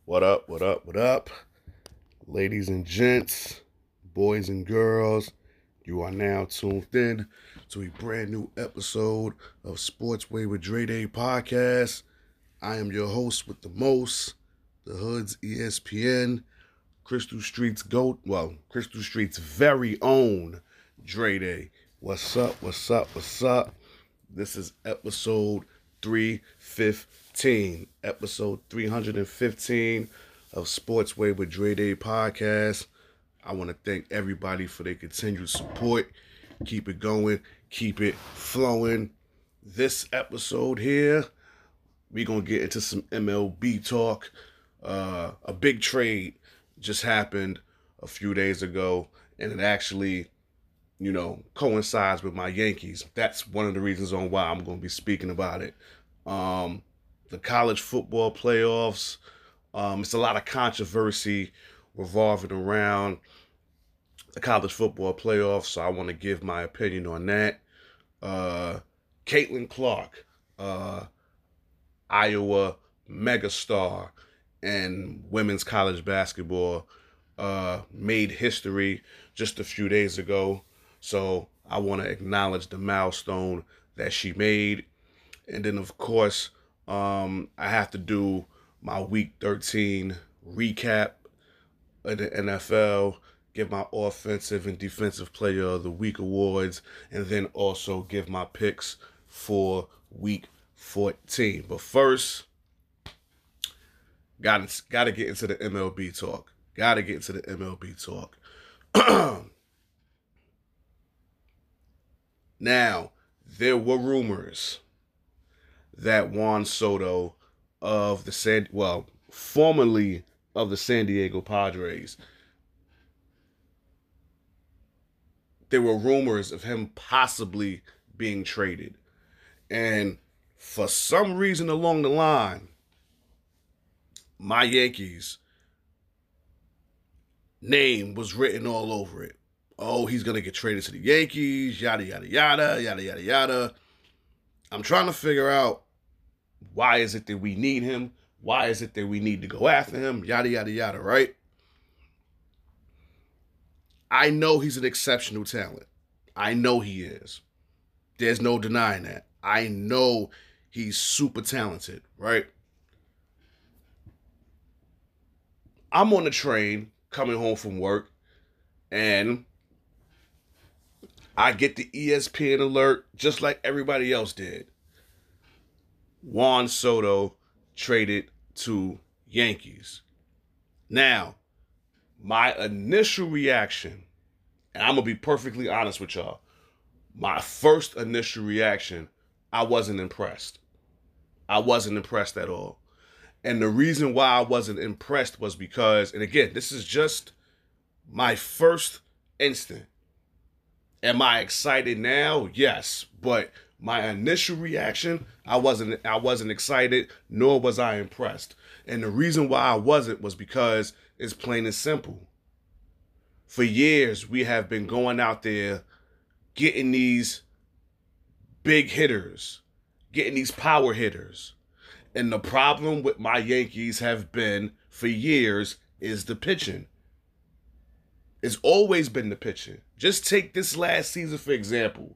What up, what up, what up? Ladies and gents, boys and girls, you are now tuned in to a brand new episode of Sportsway with Dre Day podcast. I am your host with the most, the Hood's ESPN, Crystal Street's GOAT, Crystal Street's very own Dre Day. What's up, what's up, what's up? This is episode 315, episode 315 of Sportsway with Dre Day podcast. I want to thank everybody for their continued support. Keep it going, keep it flowing. This episode here, we're going to get into some MLB talk. A big trade just happened a few days ago, and it actually coincides with my Yankees. That's one of the reasons on why I'm going to be speaking about it. The college football playoffs, it's a lot of controversy revolving around the college football playoffs, so I want to give my opinion on that. Caitlin Clark, Iowa megastar and women's college basketball, made history just a few days ago. So I want to acknowledge the milestone that she made. And then, of course, I have to do my Week 13 recap of the NFL, give my offensive and defensive player of the week awards, and then also give my picks for Week 14. But first, gotta get into the MLB talk. Now, there were rumors that Juan Soto formerly of the San Diego Padres, there were rumors of him possibly being traded. And for some reason along the line, my Yankees name was written all over it. Oh, he's going to get traded to the Yankees, yada, yada, yada, yada, yada, yada. I'm trying to figure out, why is it that we need him? Why is it that we need to go after him? Yada, yada, yada, right? I know he's an exceptional talent. I know he is. There's no denying that. I know he's super talented, right? I'm on the train coming home from work, and I get the ESPN alert just like everybody else did. Juan Soto traded to Yankees. Now, my initial reaction, and I'm going to be perfectly honest with y'all, my first initial reaction, I wasn't impressed. I wasn't impressed at all. And the reason why I wasn't impressed was because, and again, this is just my first instant. Am I excited now? Yes, but my initial reaction, I wasn't excited, nor was I impressed. And the reason why I wasn't was because it's plain and simple. For years, we have been going out there getting these big hitters, getting these power hitters. And the problem with my Yankees have been for years is the pitching. It's always been the pitching. Just take this last season, for example.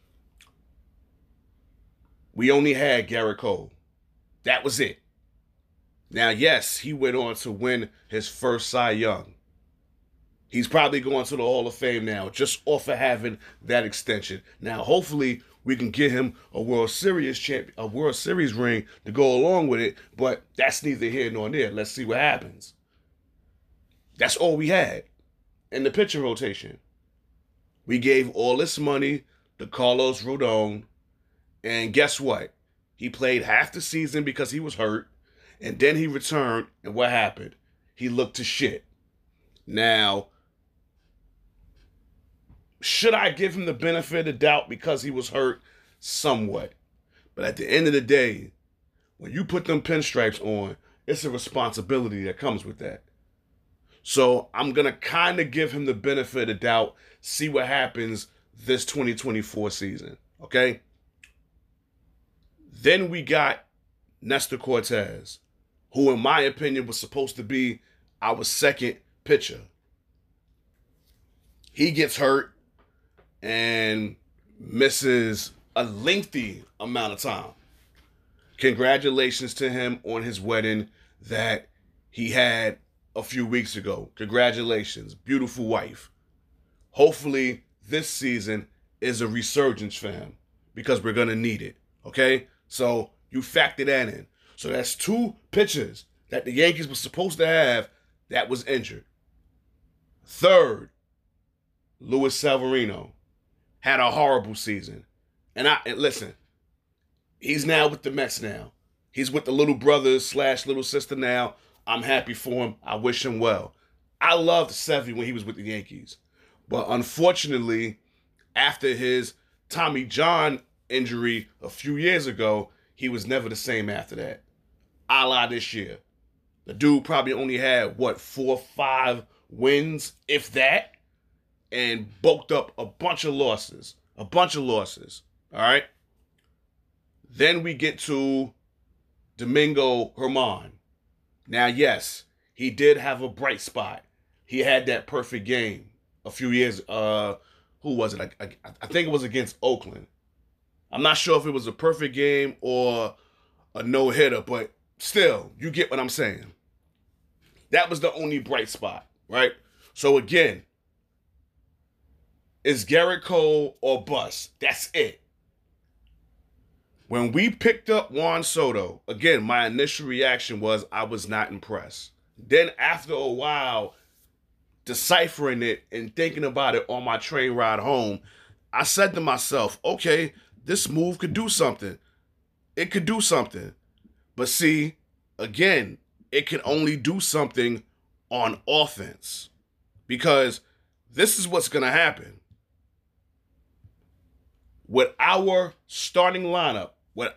We only had Gerrit Cole. That was it. Now, yes, he went on to win his first Cy Young. He's probably going to the Hall of Fame now, just off of having that extension. Now, hopefully, we can get him a World Series ring to go along with it, but that's neither here nor there. Let's see what happens. That's all we had in the pitching rotation. We gave all this money to Carlos Rodon, and guess what? He played half the season because he was hurt, and then he returned, and what happened? He looked to shit. Now, should I give him the benefit of the doubt because he was hurt? Somewhat. But at the end of the day, when you put them pinstripes on, it's a responsibility that comes with that. So I'm going to kind of give him the benefit of the doubt, see what happens this 2024 season, okay? Then we got Nestor Cortez. who in my opinion was supposed to be our second pitcher. He gets hurt and misses a lengthy amount of time. Congratulations to him on his wedding that he had a few weeks ago. Congratulations. Beautiful wife. Hopefully this season is a resurgence for him because we're going to need it. Okay? So you factor that in. So that's two pitchers that the Yankees were supposed to have that was injured. Third, Luis Severino had a horrible season. And listen, he's now with the Mets now. He's with the little brother / little sister now. I'm happy for him. I wish him well. I loved Sevy when he was with the Yankees. But unfortunately, after his Tommy John injury a few years ago, he was never the same after that. A la this year. The dude probably only had, 4 or 5 wins, if that, and bulked up a bunch of losses. A bunch of losses. All right? Then we get to Domingo Germán. Now, yes, he did have a bright spot. He had that perfect game a few years. Who was it? I think it was against Oakland. I'm not sure if it was a perfect game or a no-hitter, but still, you get what I'm saying. That was the only bright spot, right? So again, it's Gerrit Cole or bust. That's it. When we picked up Juan Soto, again, my initial reaction was I was not impressed. Then after a while, deciphering it and thinking about it on my train ride home, I said to myself, okay, this move could do something. It could do something. But see, again, it can only do something on offense. Because this is what's going to happen. With our starting lineup,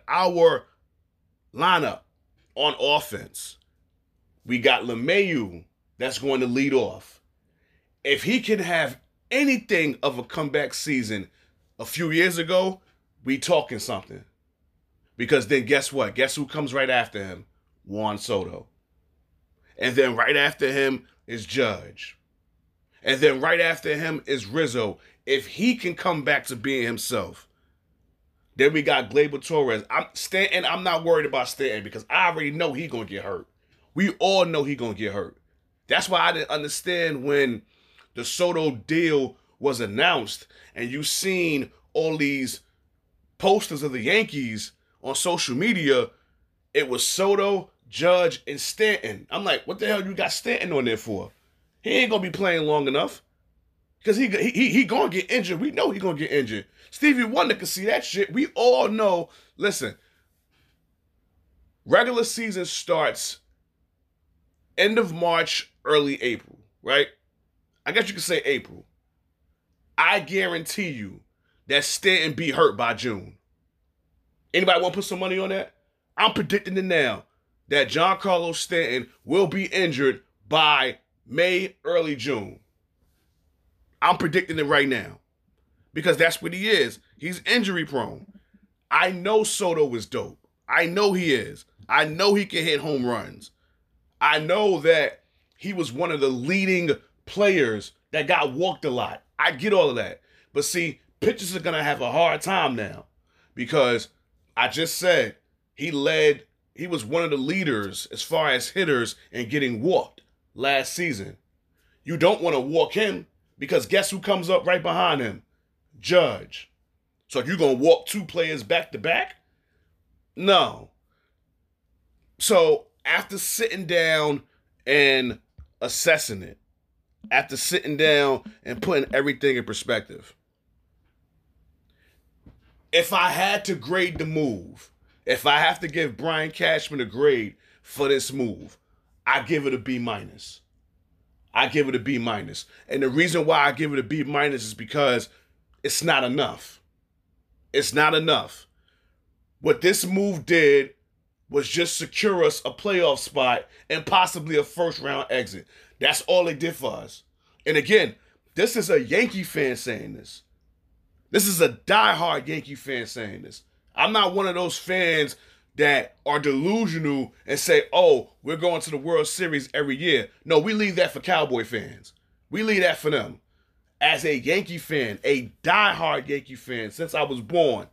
on offense, we got LeMahieu that's going to lead off. If he can have anything of a comeback season a few years ago, we talking something. Because then guess what? Guess who comes right after him? Juan Soto. And then right after him is Judge. And then right after him is Rizzo. If he can come back to being himself. Then we got Gleyber Torres. I'm not worried about Stanton because I already know he's going to get hurt. We all know he's going to get hurt. That's why I didn't understand when the Soto deal was announced and you seen all these posters of the Yankees on social media. It was Soto, Judge, and Stanton. I'm like, what the hell you got Stanton on there for? He ain't going to be playing long enough. Because he going to get injured. We know he going to get injured. Stevie Wonder can see that shit. We all know. Listen, regular season starts end of March, early April, right? I guess you could say April. I guarantee you that Stanton be hurt by June. Anybody want to put some money on that? I'm predicting it now that Giancarlo Stanton will be injured by May, early June. I'm predicting it right now because that's what he is. He's injury prone. I know Soto is dope. I know he is. I know he can hit home runs. I know that he was one of the leading players that got walked a lot. I get all of that. But see, pitchers are going to have a hard time now because I just said he was one of the leaders as far as hitters and getting walked last season. You don't want to walk him because guess who comes up right behind him? Judge. So you're going to walk 2 players back to back? No. So after sitting down and assessing it, after sitting down and putting everything in perspective, if I had to grade the move, if I have to give Brian Cashman a grade for this move, I give it a B-. I give it a B-. And the reason why I give it a B- is because it's not enough. It's not enough. What this move did was just secure us a playoff spot and possibly a first-round exit. That's all it did for us. And again, this is a Yankee fan saying this. This is a diehard Yankee fan saying this. I'm not one of those fans that are delusional and say, oh, we're going to the World Series every year. No, we leave that for Cowboy fans. We leave that for them. As a Yankee fan, a diehard Yankee fan since I was born,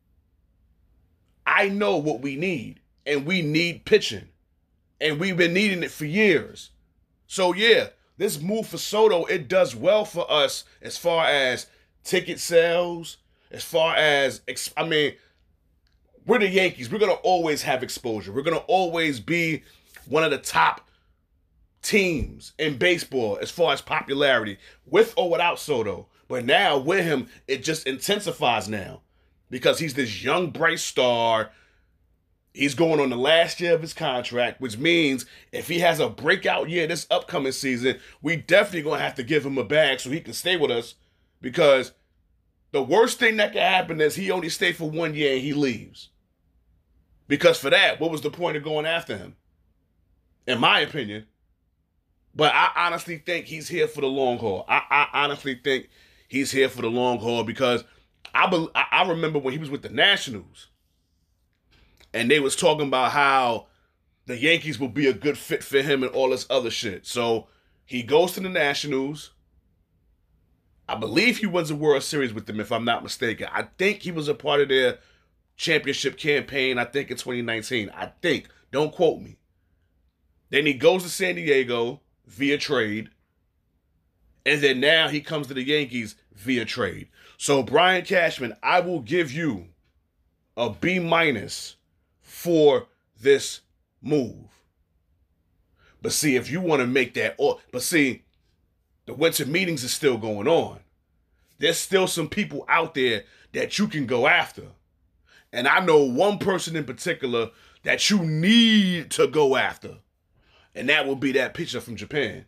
I know what we need. And we need pitching. And we've been needing it for years. So yeah, this move for Soto, it does well for us as far as ticket sales, as far as, I mean, we're the Yankees. We're going to always have exposure. We're going to always be one of the top teams in baseball as far as popularity, with or without Soto. But now with him, it just intensifies now because he's this young, bright star. He's going on the last year of his contract, which means if he has a breakout year this upcoming season, we definitely going to have to give him a bag so he can stay with us, because the worst thing that can happen is he only stay for 1 year and he leaves. Because for that, what was the point of going after him? In my opinion. But I honestly think he's here for the long haul. I honestly think he's here for the long haul because I remember when he was with the Nationals and they was talking about how the Yankees will be a good fit for him and all this other shit. So he goes to the Nationals. I believe he wins a World Series with them, if I'm not mistaken. I think he was a part of their championship campaign, I think in 2019. I think. Don't quote me. Then he goes to San Diego via trade. And then now he comes to the Yankees via trade. So Brian Cashman, I will give you a B- for this move. But see, if you want to make that, but see, the winter meetings is still going on. There's still some people out there that you can go after. And I know one person in particular that you need to go after. And that will be that pitcher from Japan.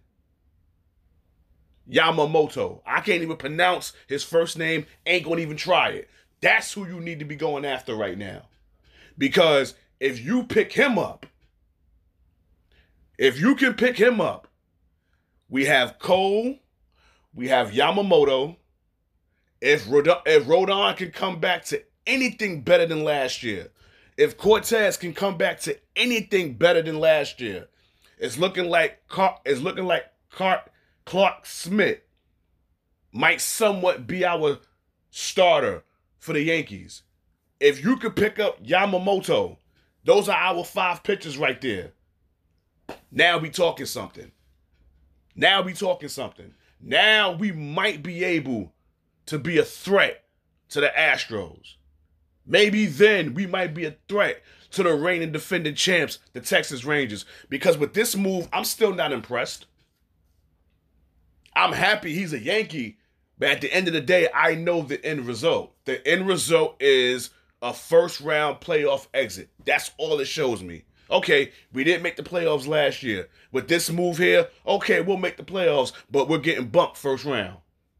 Yamamoto. I can't even pronounce his first name. Ain't gonna even try it. That's who you need to be going after right now. Because if you pick him up, if you can pick him up, we have Cole, we have Yamamoto. If Rodon can come back to anything better than last year, if Cortez can come back to anything better than last year, it's looking like Clark Smith might somewhat be our starter for the Yankees. If you could pick up Yamamoto, those are our 5 pitchers right there. Now we talking something. Now we might be able to be a threat to the Astros. Maybe then we might be a threat to the reigning defending champs, the Texas Rangers. Because with this move, I'm still not impressed. I'm happy he's a Yankee, but at the end of the day, I know the end result. The end result is a first-round playoff exit. That's all it shows me. Okay, we didn't make the playoffs last year. With this move here, okay, we'll make the playoffs, but we're getting bumped first round.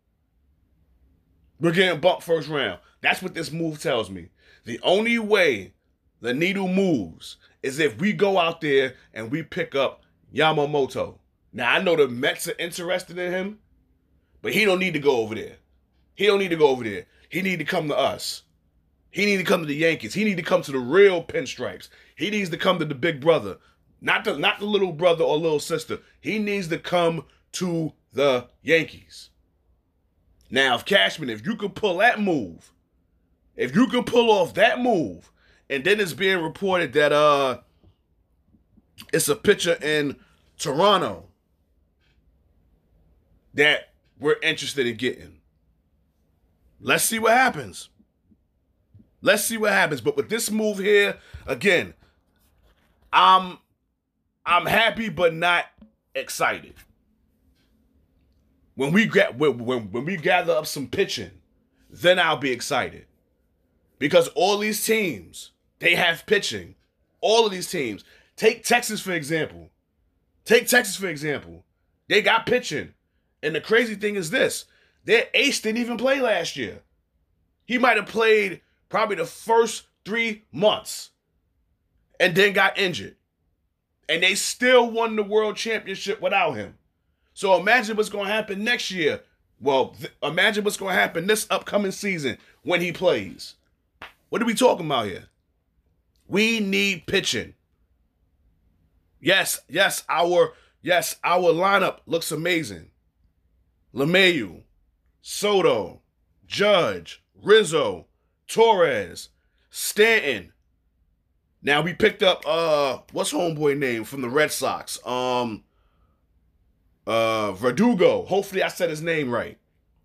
That's what this move tells me. The only way the needle moves is if we go out there and we pick up Yamamoto. Now, I know the Mets are interested in him, but he don't need to go over there. He need to come to us. He need to come to the Yankees. He need to come to the real pinstripes. He needs to come to the big brother. Not the little brother or little sister. He needs to come to the Yankees. Now, if you could pull that move, if you can pull off that move, and then it's being reported that it's a pitcher in Toronto that we're interested in getting. Let's see what happens. But with this move here, again, I'm happy but not excited. When we gather up some pitching, then I'll be excited. Because all these teams, they have pitching. All of these teams. Take Texas, for example. They got pitching. And the crazy thing is this. Their ace didn't even play last year. He might have played probably the first 3 months and then got injured. And they still won the world championship without him. So imagine what's going to happen next year. Well, imagine what's going to happen this upcoming season when he plays. What are we talking about here? We need pitching. Yes, our lineup looks amazing. LeMahieu, Soto, Judge, Rizzo, Torres, Stanton. Now we picked up what's homeboy name from the Red Sox? Verdugo. Hopefully I said his name right.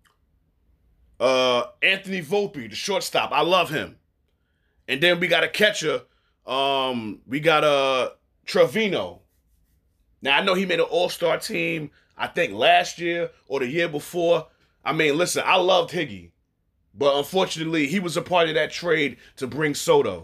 Anthony Volpe, the shortstop. I love him. And then we got a catcher. We got Trevino. Now I know he made an all-star team, I think last year or the year before. I mean, listen, I loved Higgy. But unfortunately, he was a part of that trade to bring Soto.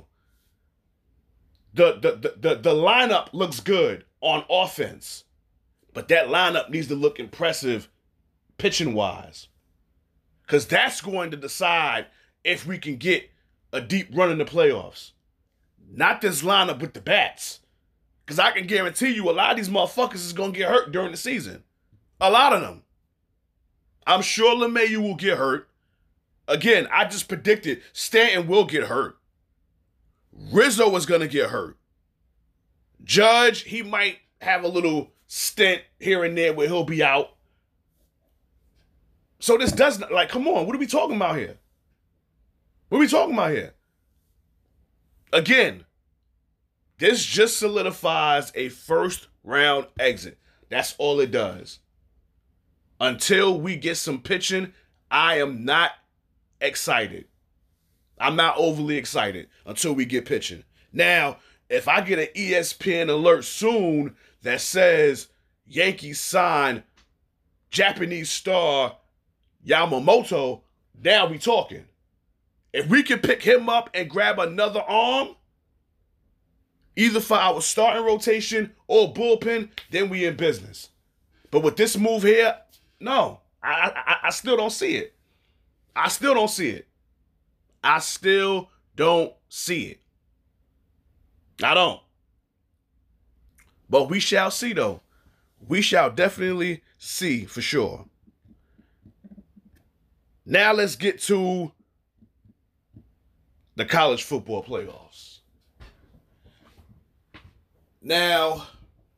The lineup looks good on offense. But that lineup needs to look impressive pitching-wise. Because that's going to decide if we can get a deep run in the playoffs. Not this lineup with the bats. Because I can guarantee you a lot of these motherfuckers is going to get hurt during the season. A lot of them. I'm sure LeMahieu will get hurt. Again, I just predicted Stanton will get hurt. Rizzo is going to get hurt. Judge, he might have a little stint here and there where he'll be out. So this doesn't, like, come on, what are we talking about here? What are we talking about here? Again, this just solidifies a first round exit. That's all it does. Until we get some pitching, I am not excited. I'm not overly excited until we get pitching. Now, if I get an ESPN alert soon that says Yankees sign Japanese star Yamamoto, now we talking. If we can pick him up and grab another arm, either for our starting rotation or bullpen, then we in business. But with this move here, no. I still don't see it. I still don't see it. I still don't see it. I don't. But we shall see, though. We shall definitely see for sure. Now let's get to the college football playoffs. Now,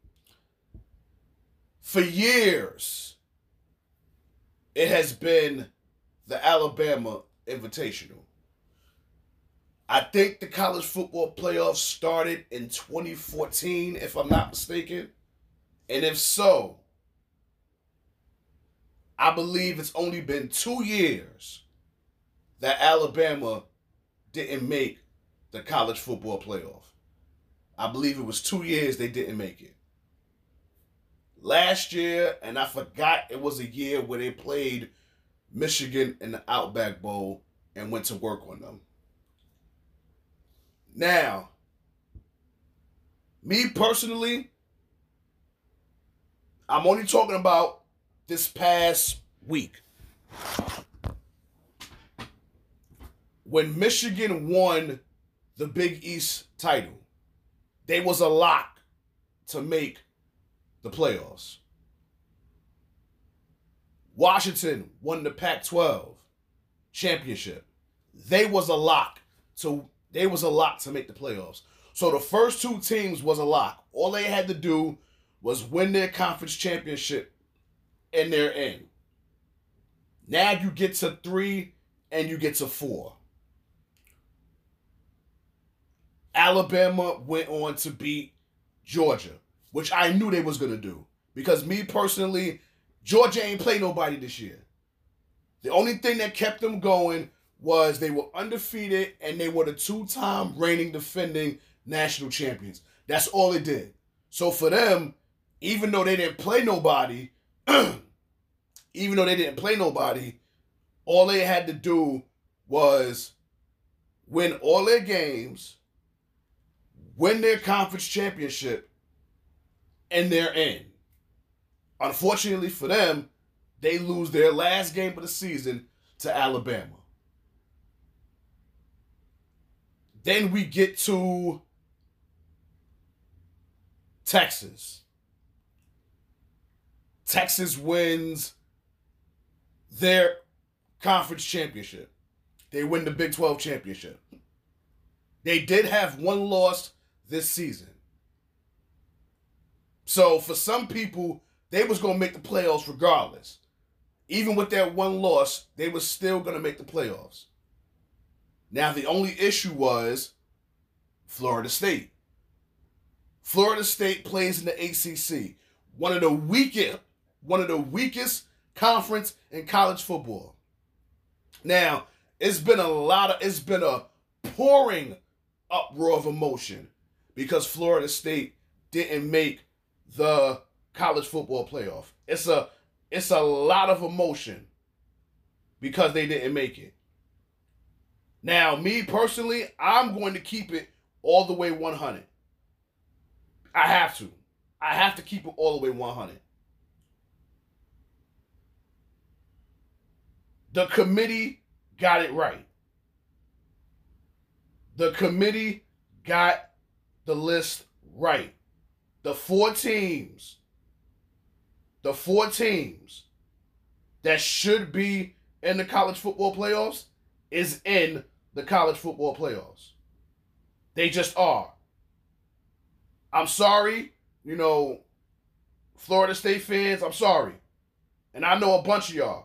for years, it has been the Alabama Invitational. I think the college football playoffs started in 2014, if I'm not mistaken. And if so, I believe it's only been 2 years that Alabama didn't make the college football playoff. I believe it was 2 years they didn't make it. Last year, and I forgot it was a year where they played Michigan in the Outback Bowl and went to work on them. Now, me personally, I'm only talking about this past week. When Michigan won the Big East title, they was a lock to make the playoffs. Washington won the Pac-12 championship. They was a lock to make the playoffs. So the first two teams was a lock. All they had to do was win their conference championship and they're in. Now you get to 3 and you get to 4. Alabama went on to beat Georgia, which I knew they was going to do. Because me personally, Georgia ain't play nobody this year. The only thing that kept them going was they were undefeated and they were the 2-time reigning defending national champions. That's all it did. So for them, even though they didn't play nobody, all they had to do was win all their games, win their conference championship, and they're in. Unfortunately for them, they lose their last game of the season to Alabama. Then we get to Texas. Texas wins their conference championship. They win the Big 12 championship. They did have one loss this season. So for some people, they was going to make the playoffs regardless. Even with that one loss, they were still going to make the playoffs. Now, the only issue was Florida State. Florida State plays in the ACC, one of the weakest conference in college football. Now, it's been a pouring uproar of emotion because Florida State didn't make the college football playoff. It's a lot of emotion because they didn't make it. Now, me personally, I'm going to keep it all the way 100. I have to. I have to keep it all the way 100. The committee got it right. The committee got the list right. The four teams that should be in the college football playoffs is in the college football playoffs. They just are. I'm sorry, Florida State fans, I'm sorry. And I know a bunch of y'all.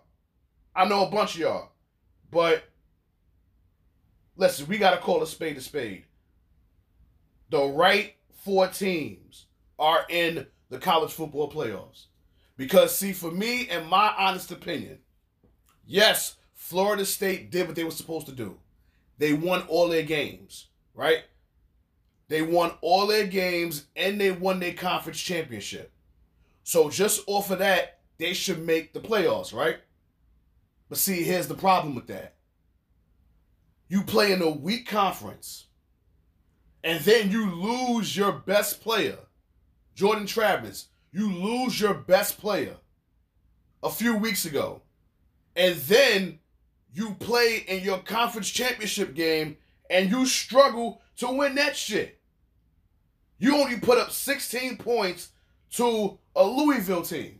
But listen, we got to call a spade a spade. The right four teams are in the college football playoffs. Because, see, for me, in my honest opinion, yes, Florida State did what they were supposed to do. They won all their games, right? They won all their games, and they won their conference championship. So just off of that, they should make the playoffs, right? But see, here's the problem with that. You play in a weak conference, and then you lose your best player, Jordan Travis. You lose your best player a few weeks ago. And then you play in your conference championship game and you struggle to win that shit. You only put up 16 points to a Louisville team.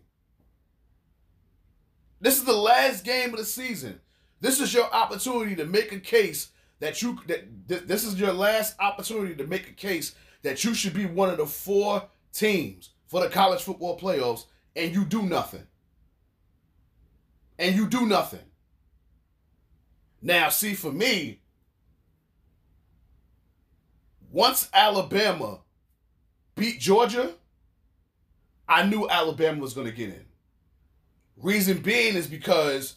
This is the last game of the season. This is your opportunity to make a case this is your last opportunity to make a case that you should be one of the four teams for the college football playoffs, and you do nothing. Now, see, for me, once Alabama beat Georgia, I knew Alabama was going to get in. Reason being is because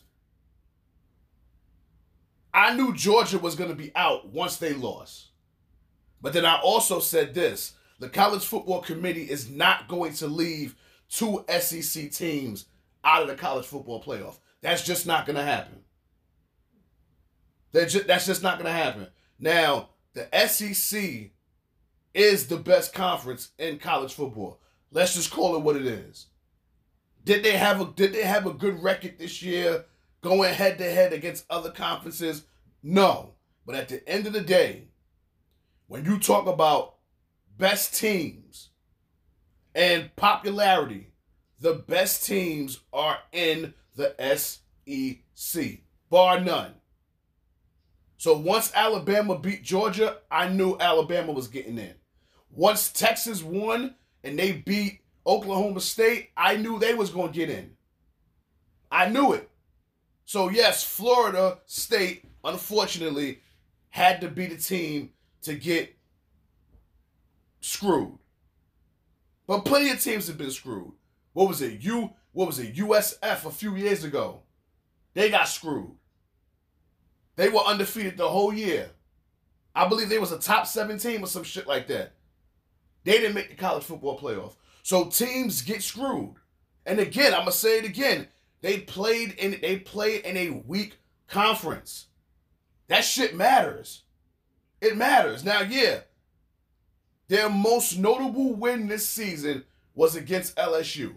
I knew Georgia was going to be out once they lost. But then I also said this. The College Football Committee is not going to leave two SEC teams out of the college football playoff. That's just not going to happen. That's just not going to happen. Now, the SEC is the best conference in college football. Let's just call it what it is. Did they have a good record this year going head to head against other conferences? No. But at the end of the day, when you talk about best teams and popularity, the best teams are in the SEC, bar none. So once Alabama beat Georgia, I knew Alabama was getting in. Once Texas won and they beat Oklahoma State, I knew they was going to get in. I knew it. So yes, Florida State, unfortunately, had to be the team to get screwed. But plenty of teams have been screwed. What was it? USF a few years ago. They got screwed. They were undefeated the whole year. I believe they was a top 7 team or some shit like that. They didn't make the college football playoff. So teams get screwed. And again, I'm gonna say it again. They played in a weak conference. That shit matters. It matters. Now, yeah, their most notable win this season was against LSU.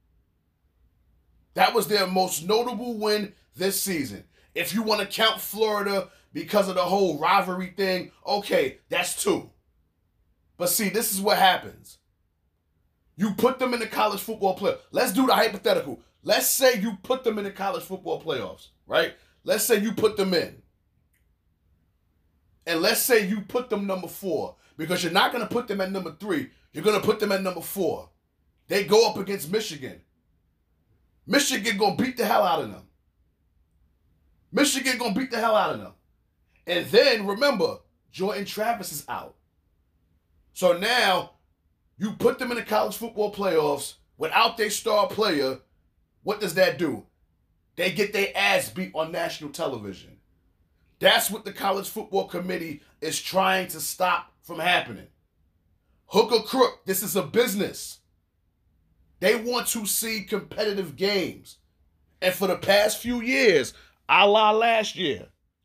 That was their most notable win this season. If you want to count Florida because of the whole rivalry thing, okay, that's 2. But see, this is what happens. You put them in the college football playoff. Let's do the hypothetical. Let's say you put them in the college football playoffs, right? Let's say you put them in. and let's say you put them number 4, because you're not going to put them at number 3. You're going to put them at number 4. They go up against Michigan. Michigan going to beat the hell out of them. Michigan going to beat the hell out of them. And then, remember, Jordan Travis is out. So now, you put them in the college football playoffs without their star player. What does that do? They get their ass beat on national television. That's what the College Football Committee is trying to stop from happening. Hook or crook, this is a business. They want to see competitive games. And for the past few years, a la last year,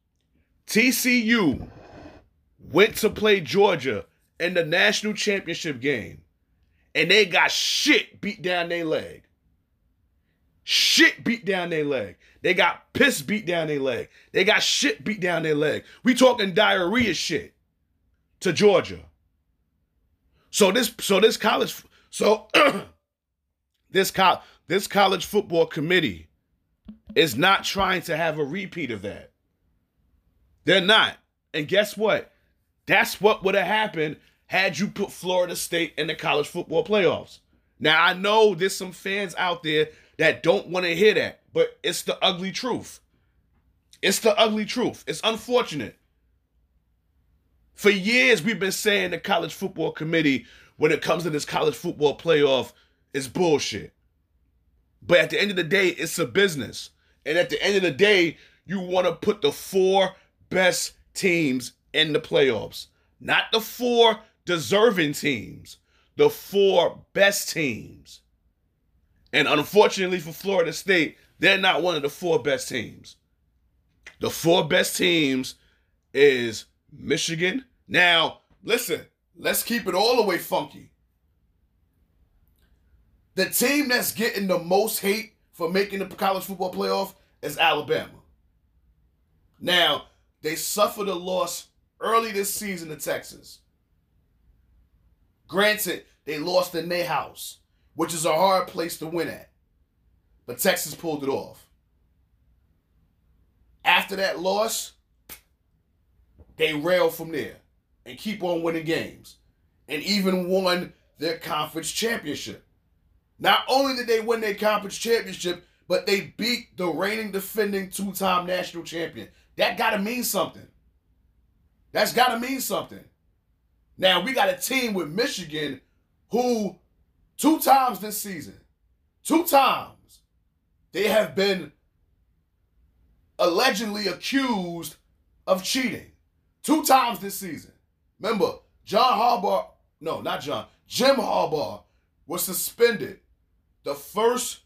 TCU went to play Georgia in the national championship game, and they got shit beat down their leg. Shit beat down their leg. They got piss beat down their leg. They got shit beat down their leg. We talking diarrhea shit to Georgia. This college football committee is not trying to have a repeat of that. They're not. And guess what? That's what would have happened had you put Florida State in the college football playoffs. Now, I know there's some fans out there that don't want to hear that, but it's the ugly truth. It's the ugly truth. It's unfortunate. For years, we've been saying the college football committee, when it comes to this college football playoff, is bullshit. But at the end of the day, it's a business. And at the end of the day, you want to put the 4 best teams in the playoffs. Not the 4 deserving teams. The 4 best teams. And unfortunately for Florida State, they're not one of the 4 best teams. The 4 best teams is Michigan. Now, listen, let's keep it all the way funky. The team that's getting the most hate for making the college football playoff is Alabama. Now, they suffered a loss early this season to Texas. Granted, they lost in their house, which is a hard place to win at. But Texas pulled it off. After that loss, they railed from there and keep on winning games. And even won their conference championship. Not only did they win their conference championship, but they beat the reigning defending 2-time national champion. That got to mean something. That's got to mean something. Now, we got a team with Michigan who 2 times this season, 2 times, they have been allegedly accused of cheating. 2 times this season. Remember, Jim Harbaugh was suspended the first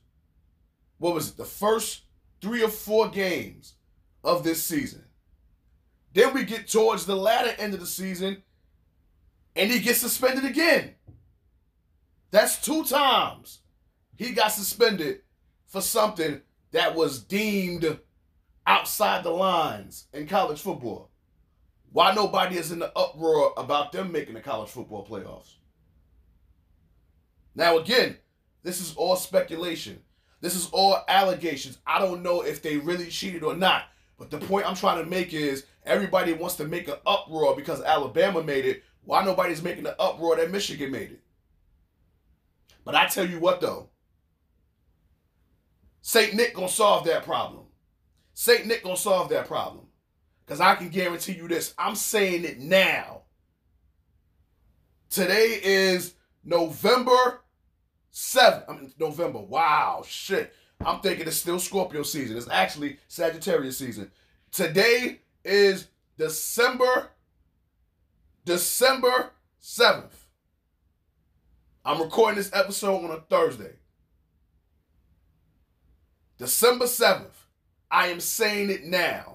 3 or 4 games of this season. Then we get towards the latter end of the season, and he gets suspended again. That's 2 times he got suspended for something that was deemed outside the lines in college football. Why nobody is in the uproar about them making the college football playoffs? Now again, this is all speculation. This is all allegations. I don't know if they really cheated or not. But the point I'm trying to make is everybody wants to make an uproar because Alabama made it. Why nobody's making the uproar that Michigan made it? But I tell you what though, St. Nick gonna solve that problem. St. Nick gonna solve that problem. Because I can guarantee you this. I'm saying it now. Today is November 7th. November. Wow, shit. I'm thinking it's still Scorpio season. It's actually Sagittarius season. Today is December 7th. I'm recording this episode on a Thursday. December 7th. I am saying it now.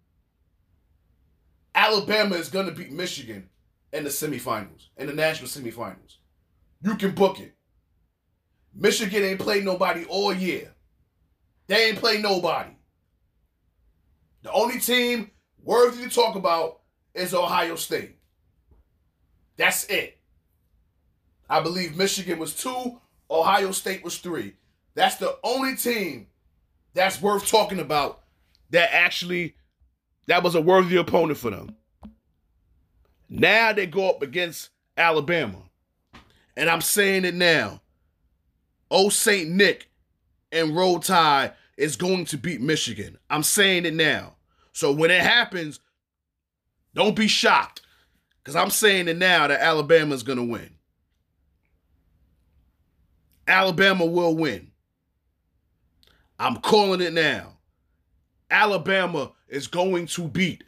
Alabama is going to beat Michigan in the semifinals, in the national semifinals. You can book it. Michigan ain't played nobody all year. They ain't played nobody. The only team worthy to talk about is Ohio State. That's it. I believe Michigan was 2, Ohio State was 3. That's the only team that's worth talking about that was a worthy opponent for them. Now they go up against Alabama. And I'm saying it now. Old St. Nick and Roll Tide is going to beat Michigan. I'm saying it now. So when it happens, don't be shocked. Because I'm saying it now that Alabama's going to win. Alabama will win. I'm calling it now. Alabama is going to beat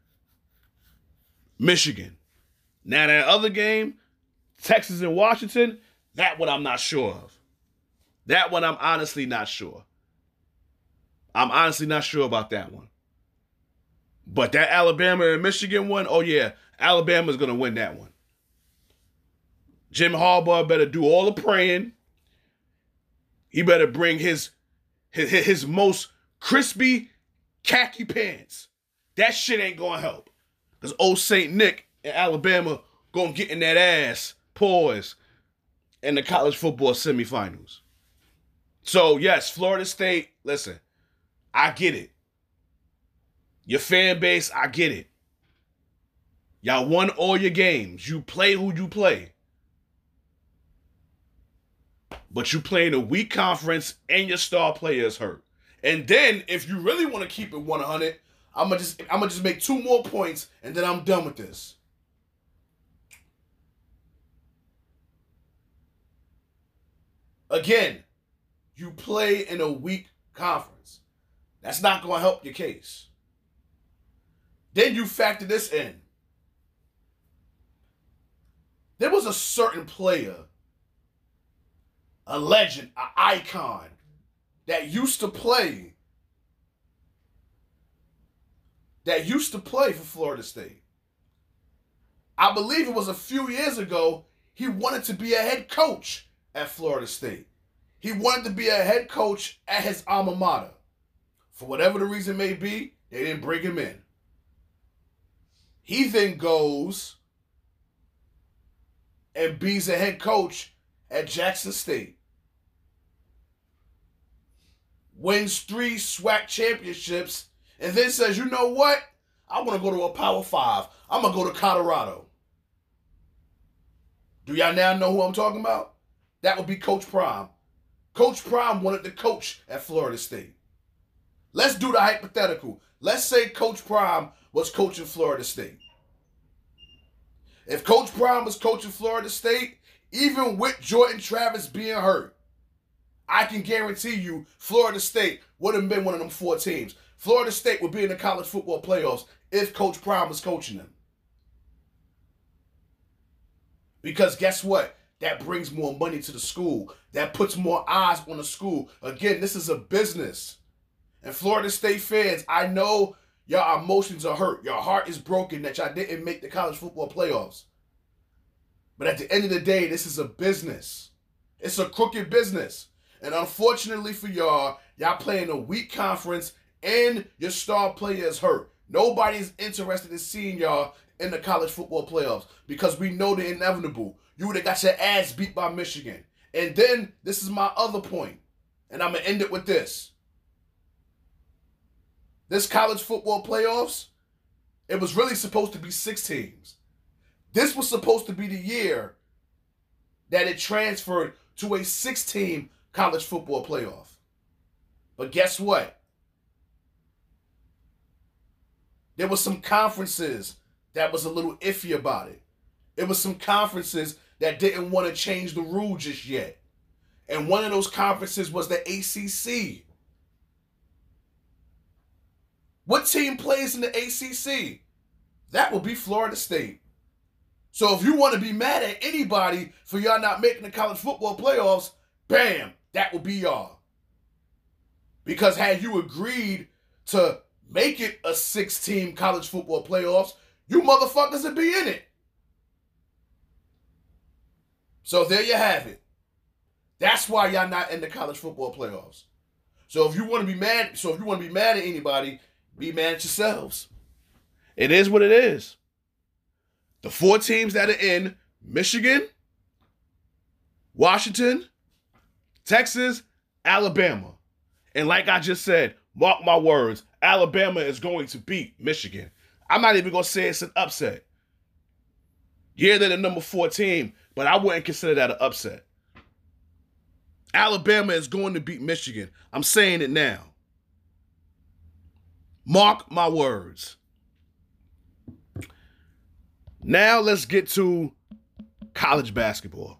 Michigan. Now that other game, Texas and Washington, that one I'm not sure of. That one I'm honestly not sure. I'm honestly not sure about that one. But that Alabama and Michigan one, oh yeah, Alabama's going to win that one. Jim Harbaugh better do all the praying. He better bring his most crispy khaki pants. That shit ain't going to help. Because old St. Nick and Alabama going to get in that ass, pause, in the college football semifinals. So, yes, Florida State, listen, I get it. Your fan base, I get it. Y'all won all your games. You play who you play. But you play in a weak conference and your star players hurt. And then, if you really want to keep it 100, I'm gonna just make 2 more points and then I'm done with this. Again, you play in a weak conference. That's not going to help your case. Then you factor this in. There was a certain player, a legend, an icon, that used to play for Florida State. I believe it was a few years ago, he wanted to be a head coach at Florida State. He wanted to be a head coach at his alma mater. For whatever the reason may be, they didn't bring him in. He then goes and be's a head coach at Jackson State. Wins 3 SWAC championships, and then says, you know what? I want to go to a Power 5. I'm going to go to Colorado. Do y'all now know who I'm talking about? That would be Coach Prime. Coach Prime wanted to coach at Florida State. Let's do the hypothetical. Let's say Coach Prime was coaching Florida State. If Coach Prime was coaching Florida State, even with Jordan Travis being hurt, I can guarantee you Florida State would have been one of them 4 teams. Florida State would be in the college football playoffs if Coach Prime was coaching them. Because guess what? That brings more money to the school. That puts more eyes on the school. Again, this is a business. And Florida State fans, I know your emotions are hurt. Your heart is broken that y'all didn't make the college football playoffs. But at the end of the day, this is a business. It's a crooked business. And unfortunately for y'all play in a weak conference and your star player is hurt. Nobody's interested in seeing y'all in the college football playoffs because we know the inevitable. You would have got your ass beat by Michigan. And then, this is my other point, and I'm going to end it with this. This college football playoffs, it was really supposed to be 6 teams. This was supposed to be the year that it transferred to a 6-team college football playoff. But guess what? There were some conferences that was a little iffy about it. There was some conferences that didn't want to change the rule just yet. And one of those conferences was the ACC. What team plays in the ACC? That would be Florida State. So if you want to be mad at anybody for y'all not making the college football playoffs, bam, that would be y'all. Because had you agreed to make it a 6-team college football playoffs, you motherfuckers would be in it. So there you have it. That's why y'all not in the college football playoffs. So if you want to be mad, at anybody, be mad at yourselves. It is what it is. The 4 teams that are in: Michigan, Washington, Texas, Alabama. And like I just said, mark my words, Alabama is going to beat Michigan. I'm not even going to say it's an upset. Yeah, they're the number 4 team, but I wouldn't consider that an upset. Alabama is going to beat Michigan. I'm saying it now. Mark my words. Now let's get to college basketball.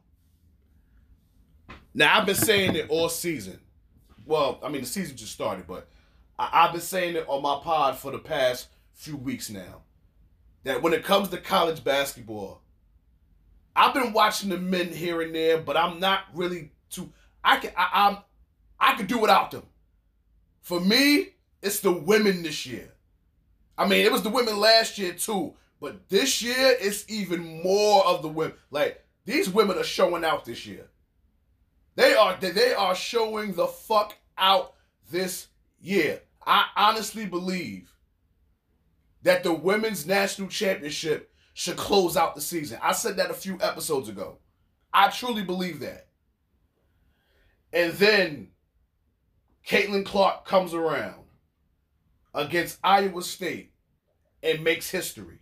Now, I've been saying it all season. Well, I mean, the season just started, but I've been saying it on my pod for the past few weeks now. That when it comes to college basketball, I've been watching the men here and there, but I'm not really too. I could do without them. For me, it's the women this year. I mean, it was the women last year too, but this year it's even more of the women. Like, these women are showing out this year. They are showing the fuck out this year. I honestly believe that the women's national championship should close out the season. I said that a few episodes ago. I truly believe that. And then Caitlin Clark comes around against Iowa State and makes history.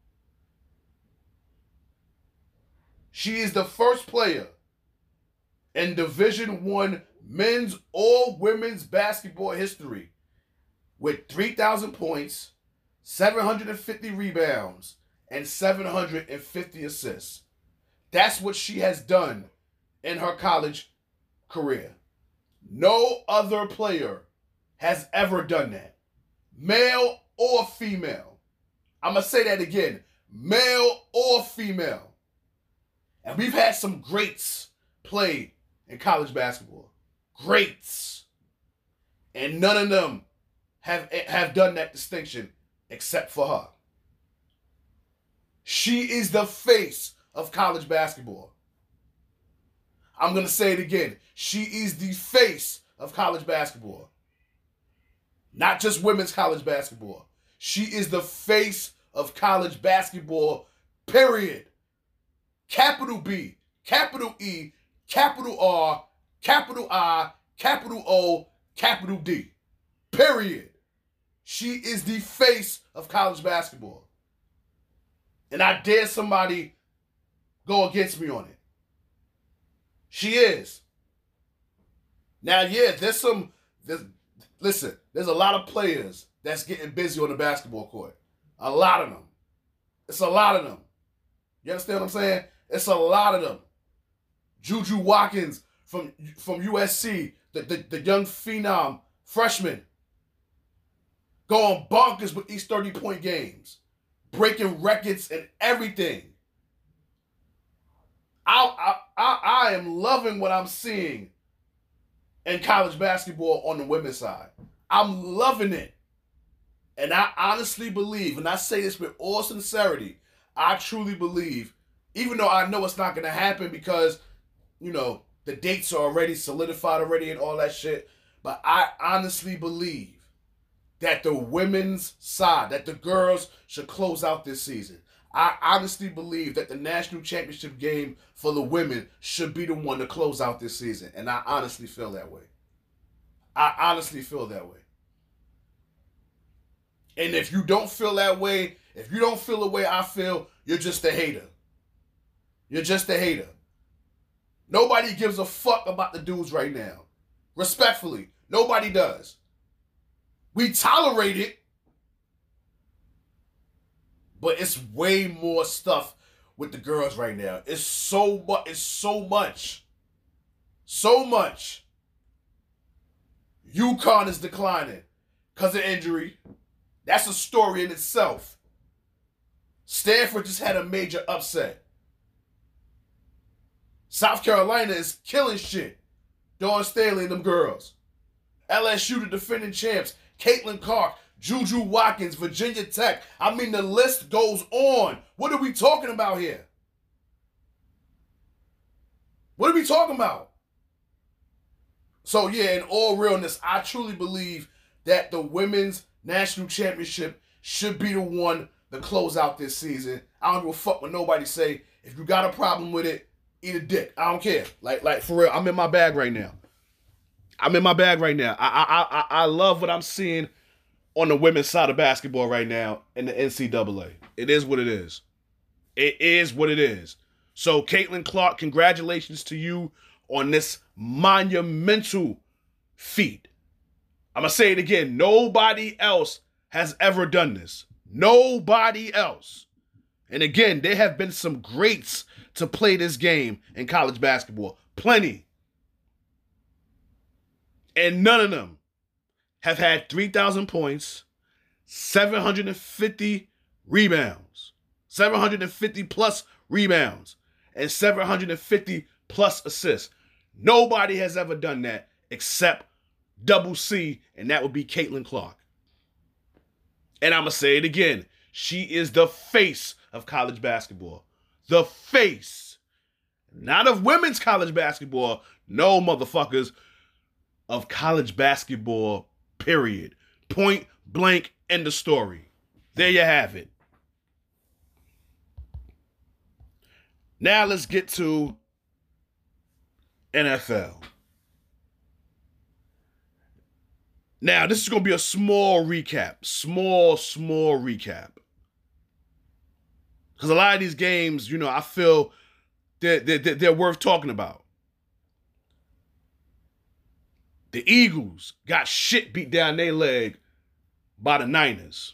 She is the first player in Division I men's or women's basketball history with 3,000 points, 750 rebounds, and 750 assists. That's what she has done in her college career. No other player has ever done that. Male or female. I'm going to say that again. Male or female. And we've had some greats play in college basketball. Greats. And none of them have done that distinction except for her. She is the face of college basketball. I'm going to say it again. She is the face of college basketball. Not just women's college basketball. She is the face of college basketball, period. Capital B, capital E, capital R, capital I, capital O, capital D. Period. She is the face of college basketball. And I dare somebody go against me on it. She is. Now, yeah, there's a lot of players that's getting busy on the basketball court. A lot of them. It's a lot of them. You understand what I'm saying? It's a lot of them. Juju Watkins from USC, the young phenom freshman, going bonkers with these 30-point games, breaking records and everything. I am loving what I'm seeing in college basketball on the women's side. I'm loving it. And I honestly believe, and I say this with all sincerity, I truly believe, even though I know it's not going to happen because, you know, the dates are already solidified already and all that shit, but I honestly believe that the women's side, that the girls should close out this season. I honestly believe that the national championship game for the women should be the one to close out this season. And I honestly feel that way. I honestly feel that way. And if you don't feel that way, if you don't feel the way I feel, you're just a hater. You're just a hater. Nobody gives a fuck about the dudes right now. Respectfully, nobody does. We tolerate it, but it's way more stuff with the girls right now. It's so much. It's so much. So much. UConn is declining because of injury. That's a story in itself. Stanford just had a major upset. South Carolina is killing shit. Dawn Staley and them girls. LSU, the defending champs. Caitlin Clark, Juju Watkins, Virginia Tech. I mean, the list goes on. What are we talking about here? What are we talking about? So, yeah, in all realness, I truly believe that the women's national championship should be the one to close out this season. I don't give a fuck what nobody say. If you got a problem with it, eat a dick. I don't care. Like for real, I'm in my bag right now. I love what I'm seeing on the women's side of basketball right now in the NCAA. It is what it is. It is what it is. So, Caitlin Clark, congratulations to you on this monumental feat. I'm going to say it again. Nobody else has ever done this. Nobody else. And again, there have been some greats to play this game in college basketball. Plenty. And none of them have had 3,000 points, 750 rebounds, 750 plus rebounds, and 750 plus assists. Nobody has ever done that except Double C, and that would be Caitlin Clark. And I'm going to say it again. She is the face of college basketball. The face. Not of women's college basketball. No, motherfuckers. Of college basketball, period. Point blank, end of story. There you have it. Now let's get to NFL. Now, this is going to be a small recap. Small recap. Because a lot of these games, you know, I feel they're worth talking about. The Eagles got shit beat down their leg by the Niners.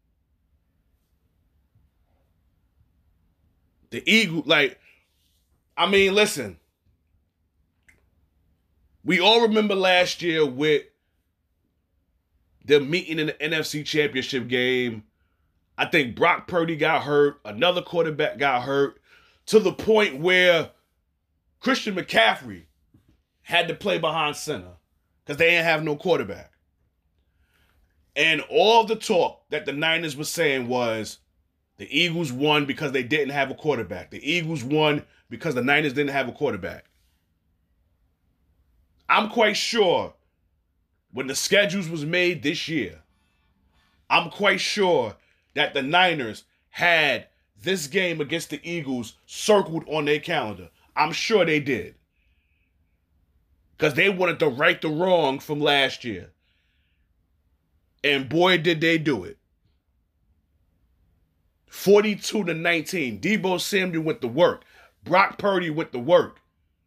The Eagles, listen. We all remember last year with the meeting in the NFC Championship game. I think Brock Purdy got hurt. Another quarterback got hurt to the point where Christian McCaffrey had to play behind center because they didn't have no quarterback. And all the talk that the Niners were saying was the Eagles won because they didn't have a quarterback. The Eagles won because the Niners didn't have a quarterback. I'm quite sure when the schedules was made this year, I'm quite sure that the Niners had this game against the Eagles circled on their calendar. I'm sure they did. Because they wanted to right the wrong from last year. And boy, did they do it. 42-19. Deebo Samuel went to work. Brock Purdy went to work.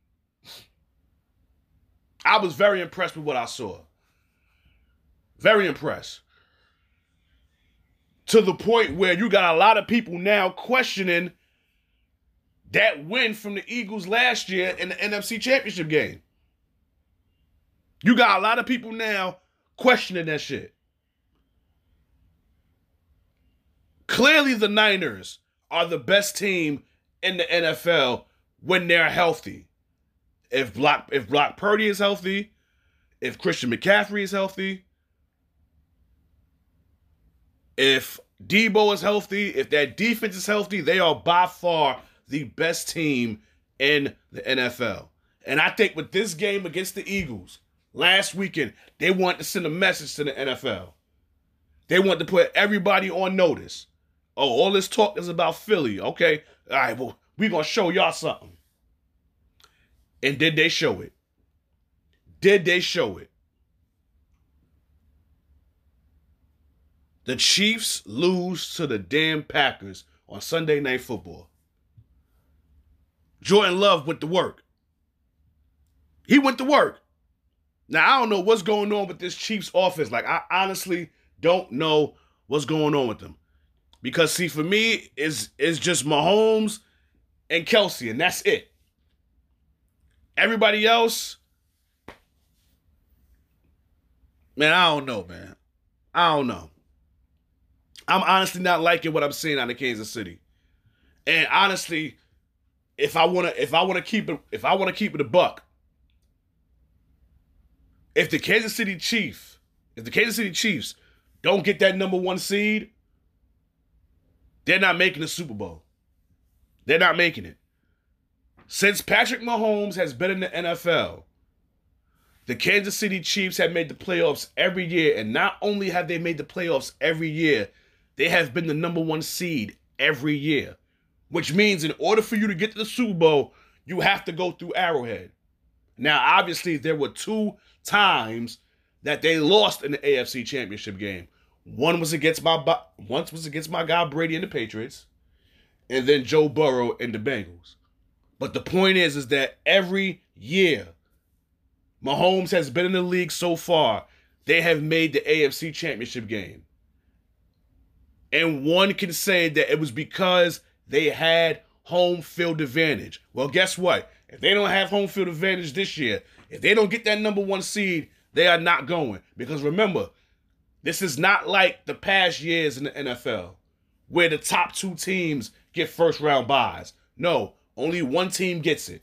I was very impressed with what I saw. Very impressed. To the point where you got a lot of people now questioning that win from the Eagles last year in the NFC Championship game. You got a lot of people now questioning that shit. Clearly the Niners are the best team in the NFL when they're healthy. If Brock Purdy is healthy, if Christian McCaffrey is healthy, if Deebo is healthy, if that defense is healthy, they are by far the best team in the NFL. And I think with this game against the Eagles last weekend, they want to send a message to the NFL. They want to put everybody on notice. Oh, all this talk is about Philly. Okay, all right, well, we're going to show y'all something. And did they show it? Did they show it? The Chiefs lose to the damn Packers on Sunday Night Football. Jordan Love went to work. He went to work. Now, I don't know what's going on with this Chiefs offense. Like, I honestly don't know what's going on with them. Because, see, for me, it's just Mahomes and Kelsey, and that's it. Everybody else, man, I don't know, man. I don't know. I'm honestly not liking what I'm seeing out of Kansas City. And honestly, if I wanna keep it a buck, if the Kansas City Chiefs don't get that number 1 seed, they're not making the Super Bowl. They're not making it. Since Patrick Mahomes has been in the NFL, the Kansas City Chiefs have made the playoffs every year. And not only have they made the playoffs every year, they have been the number 1 seed every year. Which means in order for you to get to the Super Bowl, you have to go through Arrowhead. Now, obviously, there were 2 times that they lost in the AFC Championship game. Once was against my guy Brady and the Patriots. and then Joe Burrow and the Bengals. But the point is that every year Mahomes has been in the league so far, they have made the AFC Championship game. And one can say that it was because they had home field advantage. Well, guess what? If they don't have home field advantage this year, if they don't get that number 1 seed, they are not going. Because remember, this is not like the past years in the NFL where the top 2 teams get first round byes. No, only one team gets it.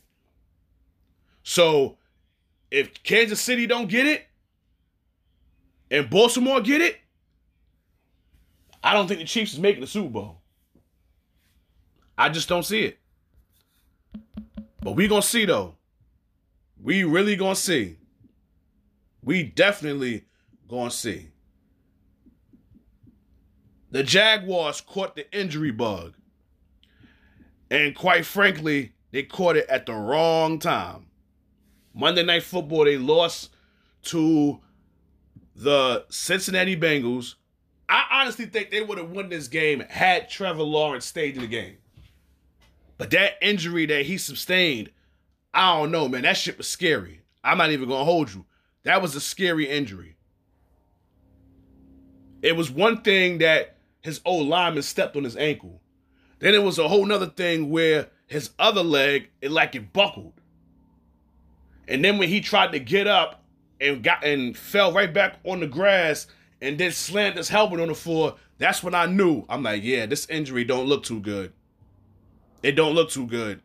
So if Kansas City don't get it and Baltimore get it, I don't think the Chiefs is making the Super Bowl. I just don't see it. But we gonna see though. We really gonna see. We definitely gonna see. The Jaguars caught the injury bug. And quite frankly, they caught it at the wrong time. Monday Night Football, they lost to the Cincinnati Bengals. I honestly think they would have won this game had Trevor Lawrence stayed in the game. But that injury that he sustained, I don't know, man. That shit was scary. I'm not even going to hold you. That was a scary injury. It was one thing that his old lineman stepped on his ankle. Then it was a whole nother thing where his other leg, it buckled. And then when he tried to get up and fell right back on the grass and then slammed his helmet on the floor, that's when I knew. I'm like, yeah, this injury don't look too good. It don't look too good.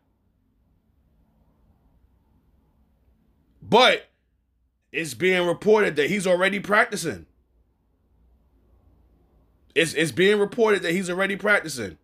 But it's being reported that he's already practicing. It's being reported that he's already practicing.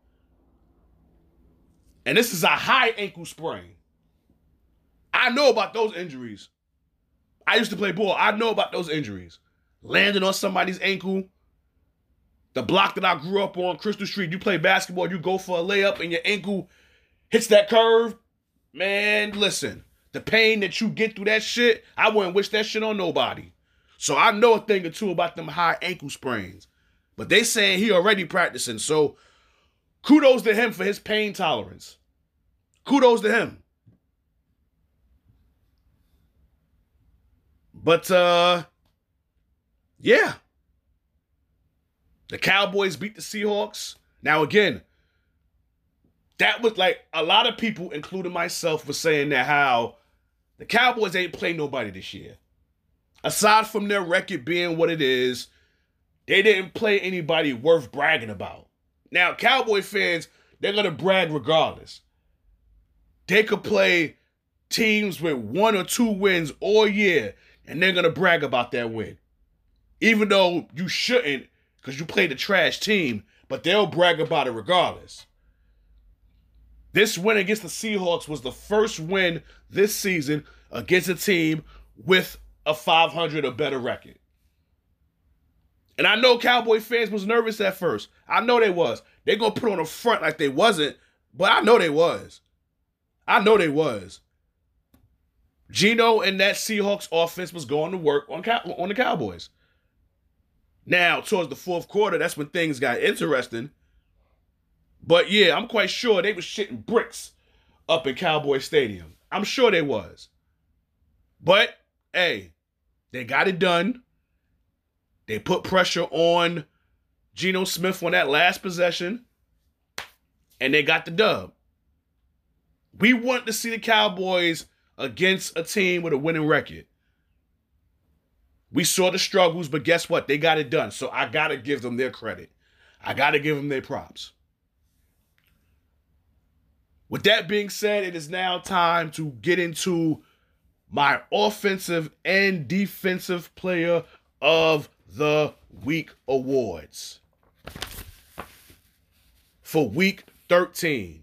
And this is a high ankle sprain. I know about those injuries. I used to play ball. I know about those injuries. Landing on somebody's ankle. The block that I grew up on, Crystal Street, you play basketball, you go for a layup and your ankle hits that curve. Man, listen. The pain that you get through that shit, I wouldn't wish that shit on nobody. So I know a thing or two about them high ankle sprains. But they saying he already practicing. So kudos to him for his pain tolerance. Kudos to him. But, yeah. The Cowboys beat the Seahawks. Now, again, that was like a lot of people, including myself, were saying that how the Cowboys ain't played nobody this year. Aside from their record being what it is, they didn't play anybody worth bragging about. Now, Cowboy fans, they're going to brag regardless. They could play teams with 1 or 2 wins all year, and they're going to brag about that win. Even though you shouldn't, because you played a trash team, but they'll brag about it regardless. This win against the Seahawks was the first win this season against a team with a 500 or better record. And I know Cowboy fans was nervous at first. I know they was. They're going to put on a front like they wasn't, but I know they was. I know they was. Geno and that Seahawks offense was going to work on the Cowboys. Now, towards the fourth quarter, that's when things got interesting. But yeah, I'm quite sure they was shitting bricks up in Cowboy Stadium. I'm sure they was. But, hey, they got it done. They put pressure on Geno Smith on that last possession. And they got the dub. We want to see the Cowboys against a team with a winning record. We saw the struggles, but guess what? They got it done. So I got to give them their credit. I got to give them their props. With that being said, it is now time to get into my offensive and defensive player of the week awards. For week 13.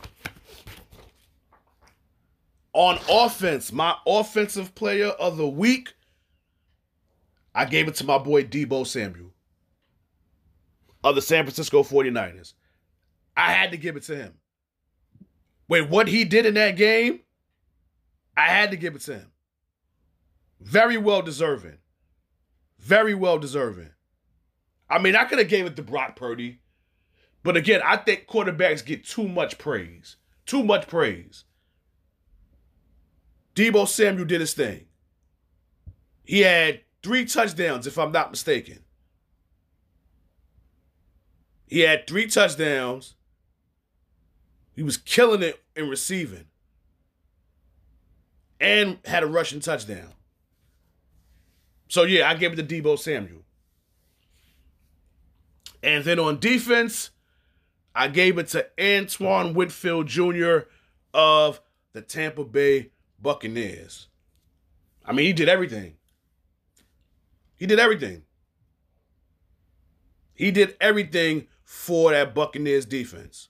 On offense, my offensive player of the week, I gave it to my boy Deebo Samuel of the San Francisco 49ers. I had to give it to him. Wait, what he did in that game, I had to give it to him. Very well deserving. Very well deserving. I mean, I could have gave it to Brock Purdy, But again, I think quarterbacks get too much praise. Too much praise. Deebo Samuel did his thing. He had 3 touchdowns, if I'm not mistaken. He had 3 touchdowns. He was killing it in receiving. And had a rushing touchdown. So, yeah, I gave it to Deebo Samuel. And then on defense, I gave it to Antoine Winfield Jr. of the Tampa Bay Buccaneers. I mean, he did everything. He did everything. He did everything for that Buccaneers defense.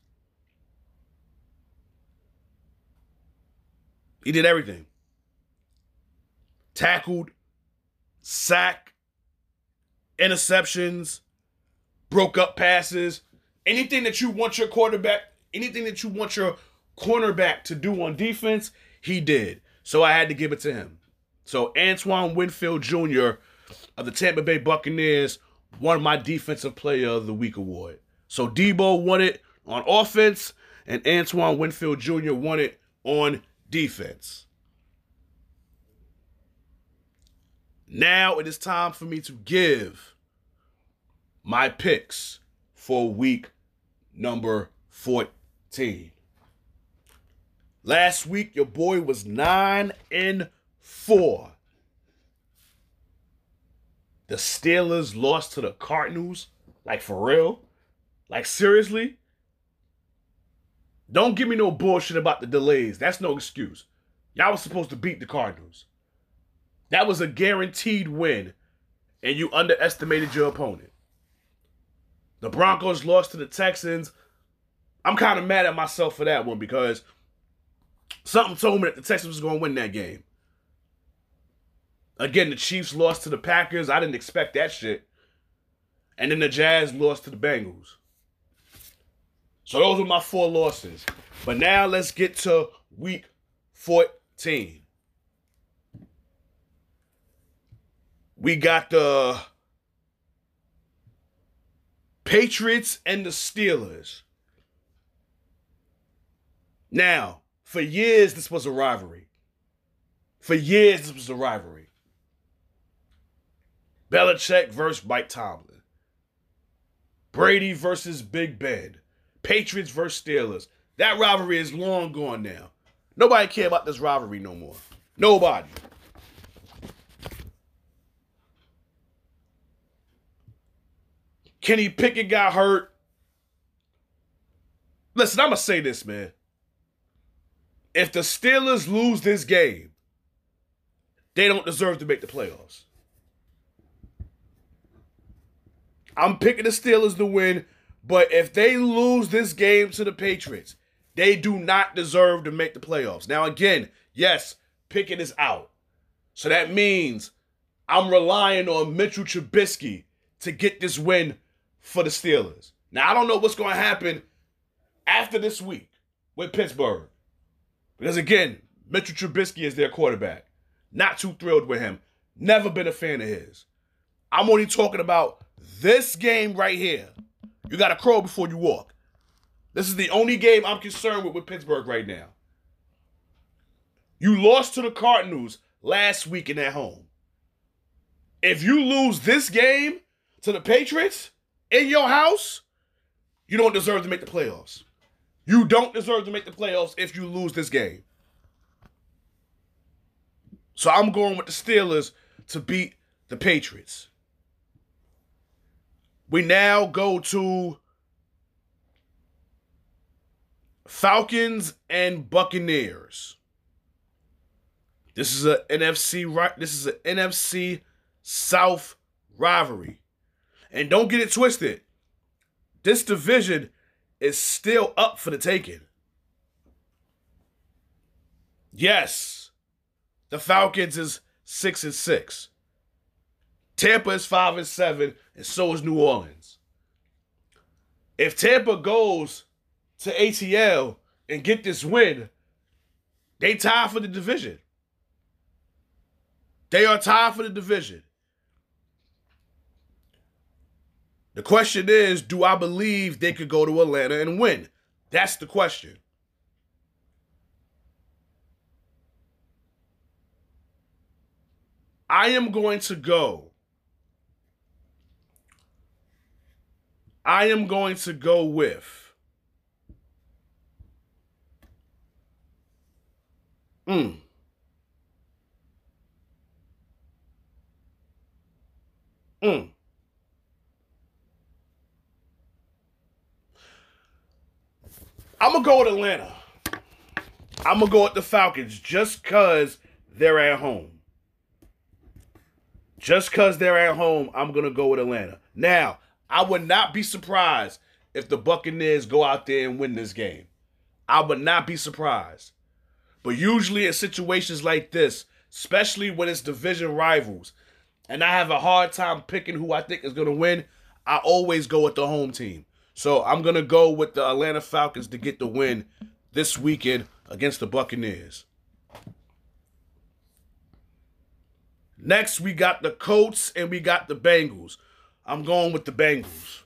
He did everything. Tackled, sacked, interceptions, broke up passes. Anything that you want your quarterback, anything that you want your cornerback to do on defense, he did. So I had to give it to him. So Antoine Winfield Jr. of the Tampa Bay Buccaneers won my Defensive Player of the Week award. So Deebo won it on offense, and Antoine Winfield Jr. won it on defense. Now it is time for me to give my picks for week number 14. Last week, your boy was 9-4. The Steelers lost to the Cardinals. Like, for real? Like, seriously? Don't give me no bullshit about the delays. That's no excuse. Y'all was supposed to beat the Cardinals. That was a guaranteed win, and you underestimated your opponent. The Broncos lost to the Texans. I'm kind of mad at myself for that one because something told me that the Texans was going to win that game. Again, the Chiefs lost to the Packers. I didn't expect that shit. And then the Jazz lost to the Bengals. So those were my 4 losses. But now let's get to week 14. We got the Patriots and the Steelers. Now, for years, this was a rivalry. For years, this was a rivalry. Belichick versus Mike Tomlin. Brady versus Big Ben. Patriots versus Steelers. That rivalry is long gone now. Nobody care about this rivalry no more. Nobody. Kenny Pickett got hurt. Listen, I'm going to say this, man. If the Steelers lose this game, they don't deserve to make the playoffs. I'm picking the Steelers to win, but if they lose this game to the Patriots, they do not deserve to make the playoffs. Now, again, yes, Pickett is out. So that means I'm relying on Mitchell Trubisky to get this win for the Steelers. Now, I don't know what's going to happen after this week with Pittsburgh. Because, again, Mitchell Trubisky is their quarterback. Not too thrilled with him. Never been a fan of his. I'm only talking about this game right here. You got to crawl before you walk. This is the only game I'm concerned with Pittsburgh right now. You lost to the Cardinals last week in at home. If you lose this game to the Patriots in your house, you don't deserve to make the playoffs. You don't deserve to make the playoffs if you lose this game. So I'm going with the Steelers to beat the Patriots. We now go to Falcons and Buccaneers. This is an NFC South rivalry. And don't get it twisted. This division is still up for the taking. Yes, the Falcons is 6-6. Tampa is 5-7, and so is New Orleans. If Tampa goes to ATL and get this win, they tie for the division. They are tied for the division. The question is, do I believe they could go to Atlanta and win? That's the question. I am going to go with I'm gonna go with Atlanta. I'm gonna go with the Falcons just because they're at home. Just because they're at home, I'm gonna go with Atlanta. Now, I would not be surprised if the Buccaneers go out there and win this game. I would not be surprised. But usually in situations like this, especially when it's division rivals, and I have a hard time picking who I think is going to win, I always go with the home team. So I'm going to go with the Atlanta Falcons to get the win this weekend against the Buccaneers. Next, we got the Colts and we got the Bengals. I'm going with the Bengals.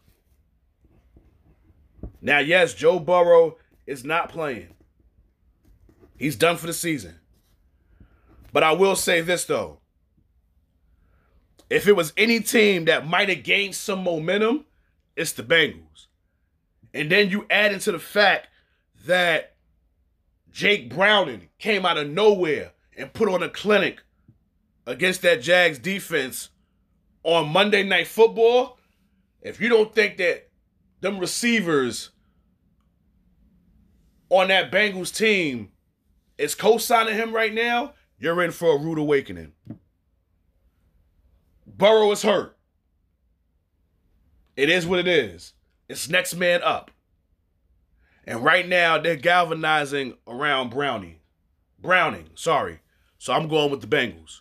Now, yes, Joe Burrow is not playing. He's done for the season. But I will say this, though. If it was any team that might have gained some momentum, it's the Bengals. And then you add into the fact that Jake Browning came out of nowhere and put on a clinic against that Jags defense on Monday Night Football. If you don't think that them receivers on that Bengals team is co-signing him right now, you're in for a rude awakening. Burrow is hurt. It is what it is. It's next man up. And right now, they're galvanizing around Browning, sorry. So I'm going with the Bengals.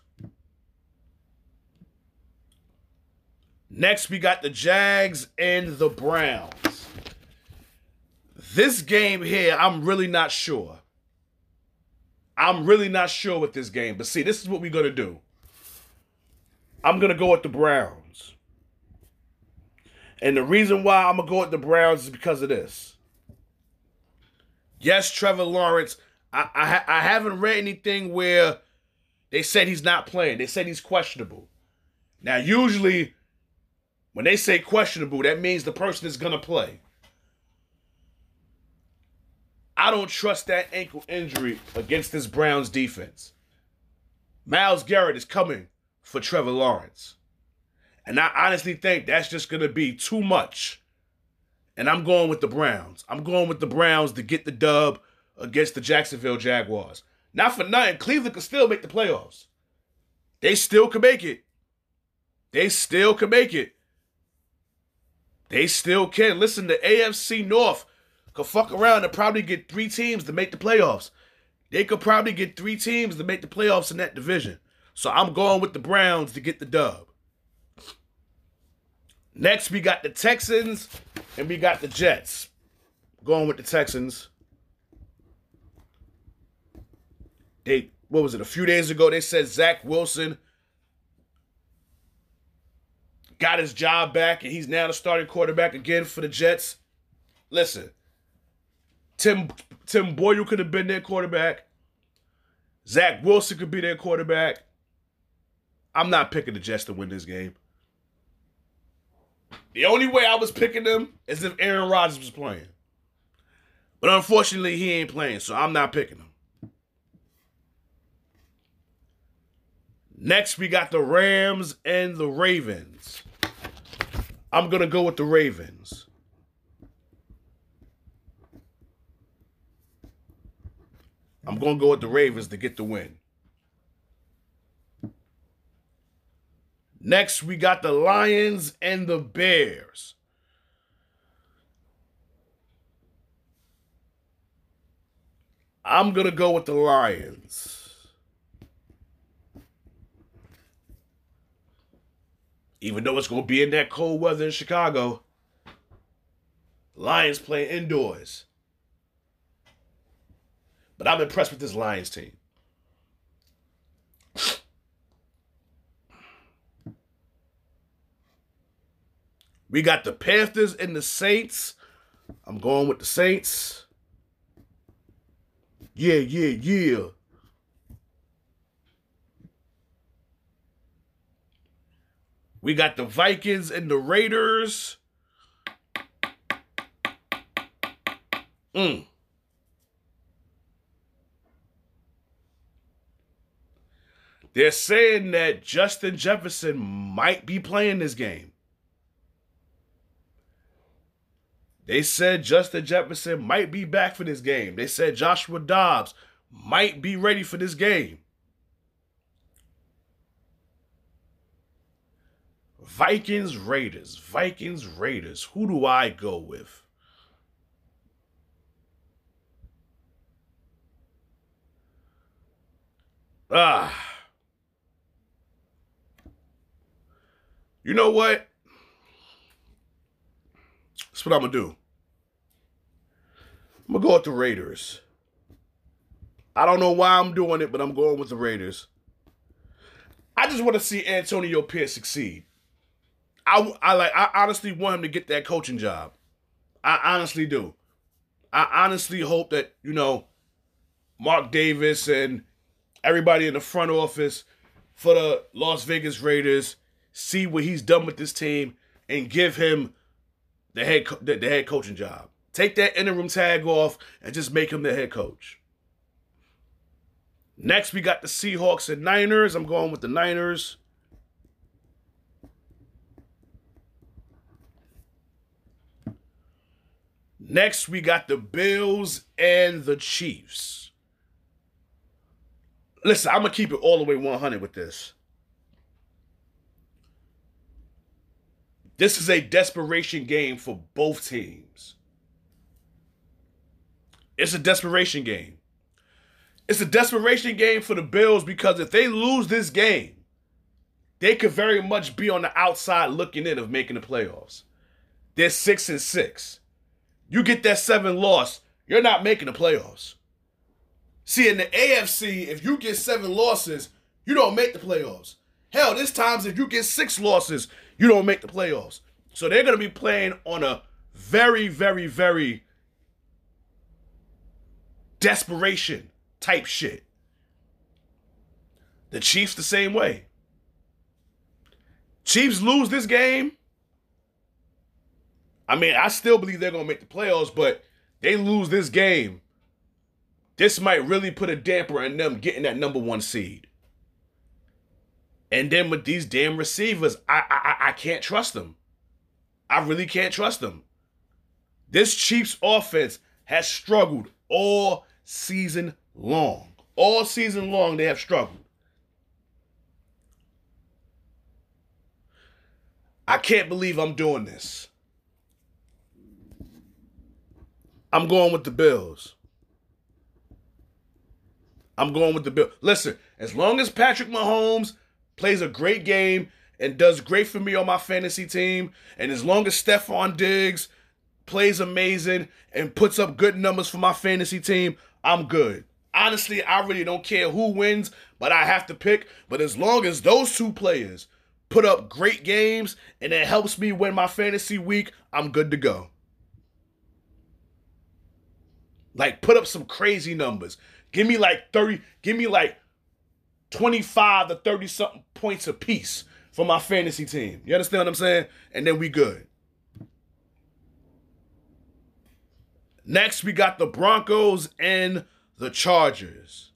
Next, we got the Jags and the Browns. This game here, I'm really not sure. I'm really not sure with this game. But see, this is what we're going to do. I'm going to go with the Browns. And the reason why I'm going to go with the Browns is because of this. Yes, Trevor Lawrence, I haven't read anything where they said he's not playing. They said he's questionable. Now, usually, when they say questionable, that means the person is going to play. I don't trust that ankle injury against this Browns defense. Myles Garrett is coming for Trevor Lawrence. And I honestly think that's just going to be too much. And I'm going with the Browns. I'm going with the Browns to get the dub against the Jacksonville Jaguars. Not for nothing, Cleveland can still make the playoffs. They still can make it. They still can make it. They still can. Listen, the AFC North could fuck around and probably get 3 teams to make the playoffs. They could probably get 3 teams to make the playoffs in that division. So I'm going with the Browns to get the dub. Next, we got the Texans and we got the Jets. Going with the Texans. What was it, a few days ago, they said Zach Wilson got his job back and he's now the starting quarterback again for the Jets. Listen, Tim Boyle could have been their quarterback. Zach Wilson could be their quarterback. I'm not picking the Jets to win this game. The only way I was picking them is if Aaron Rodgers was playing. But unfortunately, he ain't playing, so I'm not picking him. Next, we got the Rams and the Ravens. I'm going to go with the Ravens. I'm going to go with the Ravens to get the win. Next, we got the Lions and the Bears. I'm going to go with the Lions. Even though it's going to be in that cold weather in Chicago, Lions play indoors. But I'm impressed with this Lions team. We got the Panthers and the Saints. I'm going with the Saints. Yeah. We got the Vikings and the Raiders. They're saying that Justin Jefferson might be playing this game. They said Justin Jefferson might be back for this game. They said Joshua Dobbs might be ready for this game. Vikings, Raiders. Who do I go with? You know what? That's what I'm going to do. I'm going to go with the Raiders. I don't know why I'm doing it, but I'm going with the Raiders. I just want to see Antonio Pierce succeed. I honestly want him to get that coaching job. I honestly do. I honestly hope that, Mark Davis and everybody in the front office for the Las Vegas Raiders see what he's done with this team and give him the head coaching job. Take that interim tag off and just make him the head coach. Next, we got the Seahawks and Niners. I'm going with the Niners. Next, we got the Bills and the Chiefs. Listen, I'm going to keep it all the way 100 with this. This is a desperation game for both teams. It's a desperation game. It's a desperation game for the Bills because if they lose this game, they could very much be on the outside looking in of making the playoffs. They're 6-6. You get that 7 loss, you're not making the playoffs. See, in the AFC, if you get 7 losses, you don't make the playoffs. Hell, there's times if you get 6 losses, you don't make the playoffs. So they're going to be playing on a very, very, very desperation type shit. The Chiefs the same way. Chiefs lose this game. I mean, I still believe they're going to make the playoffs, but they lose this game. This might really put a damper on them getting that number 1 seed. And then with these damn receivers, I can't trust them. I really can't trust them. This Chiefs offense has struggled all season long. All season long, they have struggled. I can't believe I'm doing this. I'm going with the Bills. Listen, as long as Patrick Mahomes plays a great game and does great for me on my fantasy team, and as long as Stephon Diggs plays amazing and puts up good numbers for my fantasy team, I'm good. Honestly, I really don't care who wins, but I have to pick. But as long as those 2 players put up great games and it helps me win my fantasy week, I'm good to go. Like, put up some crazy numbers. Give me like 25 to 30 something points apiece for my fantasy team. You understand what I'm saying? And then we good. Next, we got the Broncos and the Chargers.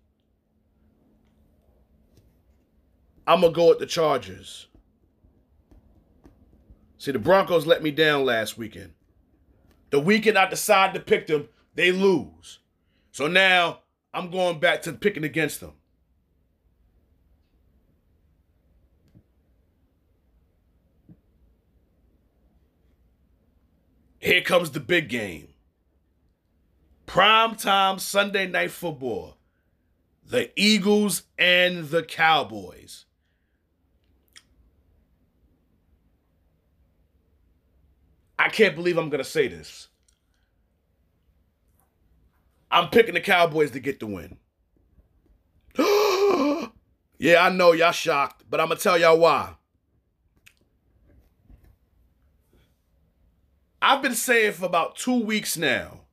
I'm going to go with the Chargers. See, the Broncos let me down last weekend. The weekend I decided to pick them, they lose. So now I'm going back to picking against them. Here comes the big game. Primetime Sunday Night Football. The Eagles and the Cowboys. I can't believe I'm going to say this. I'm picking the Cowboys to get the win. Yeah, I know y'all shocked, but I'm going to tell y'all why. I've been saying for about 2 weeks now,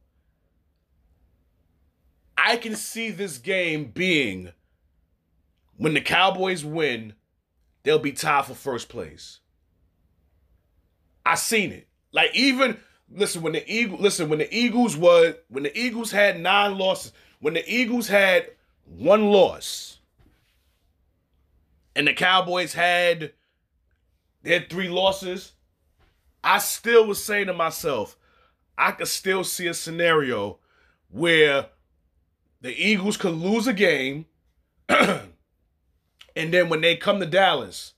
I can see this game being, when the Cowboys win, they'll be tied for first place. I seen it. Like, even when the Eagles had 9 losses, when the Eagles had 1 loss, and the Cowboys had 3 losses, I still was saying to myself, I could still see a scenario where the Eagles could lose a game, and then when they come to Dallas,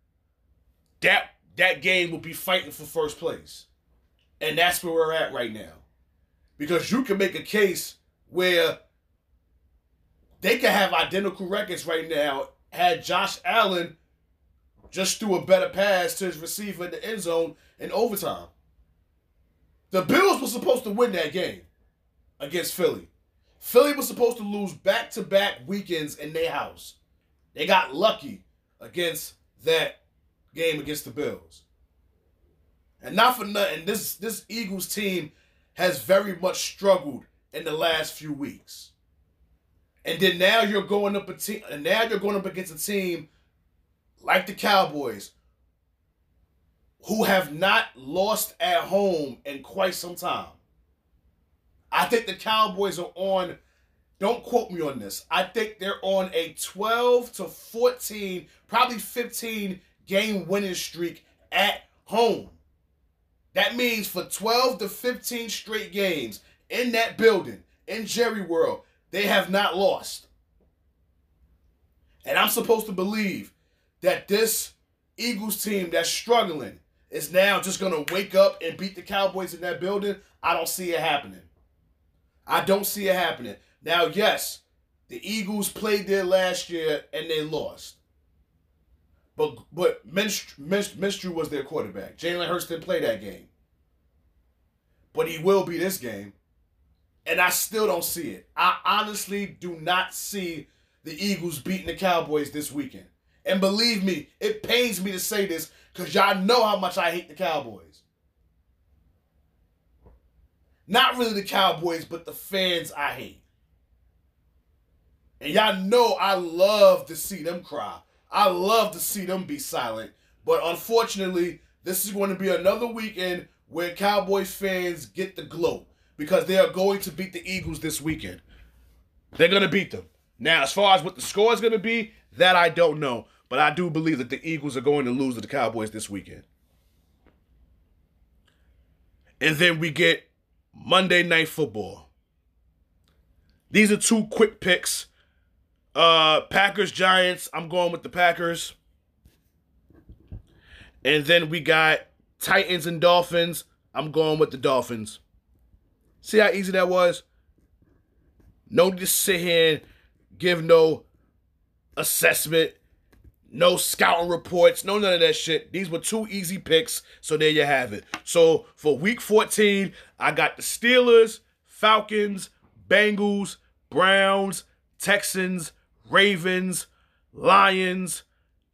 that game will be fighting for first place. And that's where we're at right now. Because you can make a case where they could have identical records right now had Josh Allen just threw a better pass to his receiver in the end zone in overtime. The Bills were supposed to win that game against Philly. Philly was supposed to lose back-to-back weekends in their house. They got lucky against that game against the Bills. And not for nothing, this Eagles team has very much struggled in the last few weeks. And then now you're going up against a team like the Cowboys, who have not lost at home in quite some time. I think the Cowboys are on, don't quote me on this, I think they're on a 12 to 14, probably 15 game winning streak at home. That means for 12 to 15 straight games in that building, in Jerry World, they have not lost. And I'm supposed to believe that this Eagles team that's struggling is now just going to wake up and beat the Cowboys in that building. I don't see it happening. I don't see it happening. Now, yes, the Eagles played there last year and they lost. But Minshew was their quarterback. Jalen Hurts didn't play that game. But he will be this game. And I still don't see it. I honestly do not see the Eagles beating the Cowboys this weekend. And believe me, it pains me to say this because y'all know how much I hate the Cowboys. Not really the Cowboys, but the fans I hate. And y'all know I love to see them cry. I love to see them be silent. But unfortunately, this is going to be another weekend where Cowboys fans get the glow because they are going to beat the Eagles this weekend. They're going to beat them. Now, as far as what the score is going to be, that I don't know. But I do believe that the Eagles are going to lose to the Cowboys this weekend. And then we get Monday Night Football. These are 2 quick picks. Packers, Giants. I'm going with the Packers. And then we got Titans and Dolphins. I'm going with the Dolphins. See how easy that was? No need to sit here and give no assessment, no scouting reports, no none of that shit. These were 2 easy picks, so there you have it. So for week 14, I got the Steelers, Falcons, Bengals, Browns, Texans, Ravens, Lions,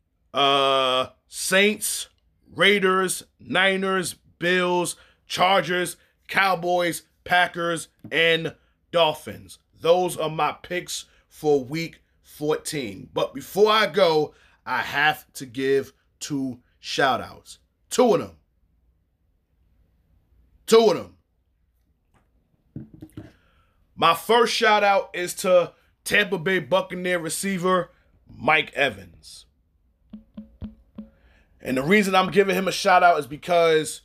Saints, Raiders, Niners, Bills, Chargers, Cowboys, Packers, and Dolphins. Those are my picks for week 14. But before I go, I have to give 2 shout-outs. 2 of them. 2 of them. My first shout-out is to Tampa Bay Buccaneer receiver Mike Evans. And the reason I'm giving him a shout-out is because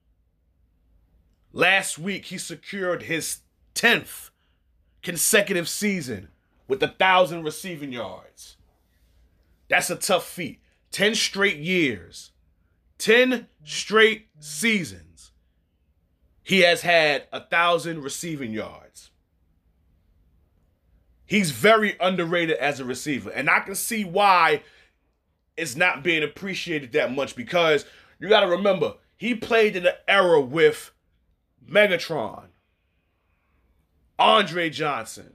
last week he secured his 10th consecutive season with 1,000 receiving yards. That's a tough feat. 10 straight years. 10 straight seasons. He has had 1,000 receiving yards. He's very underrated as a receiver. And I can see why it's not being appreciated that much because you got to remember, he played in an era with Megatron, Andre Johnson,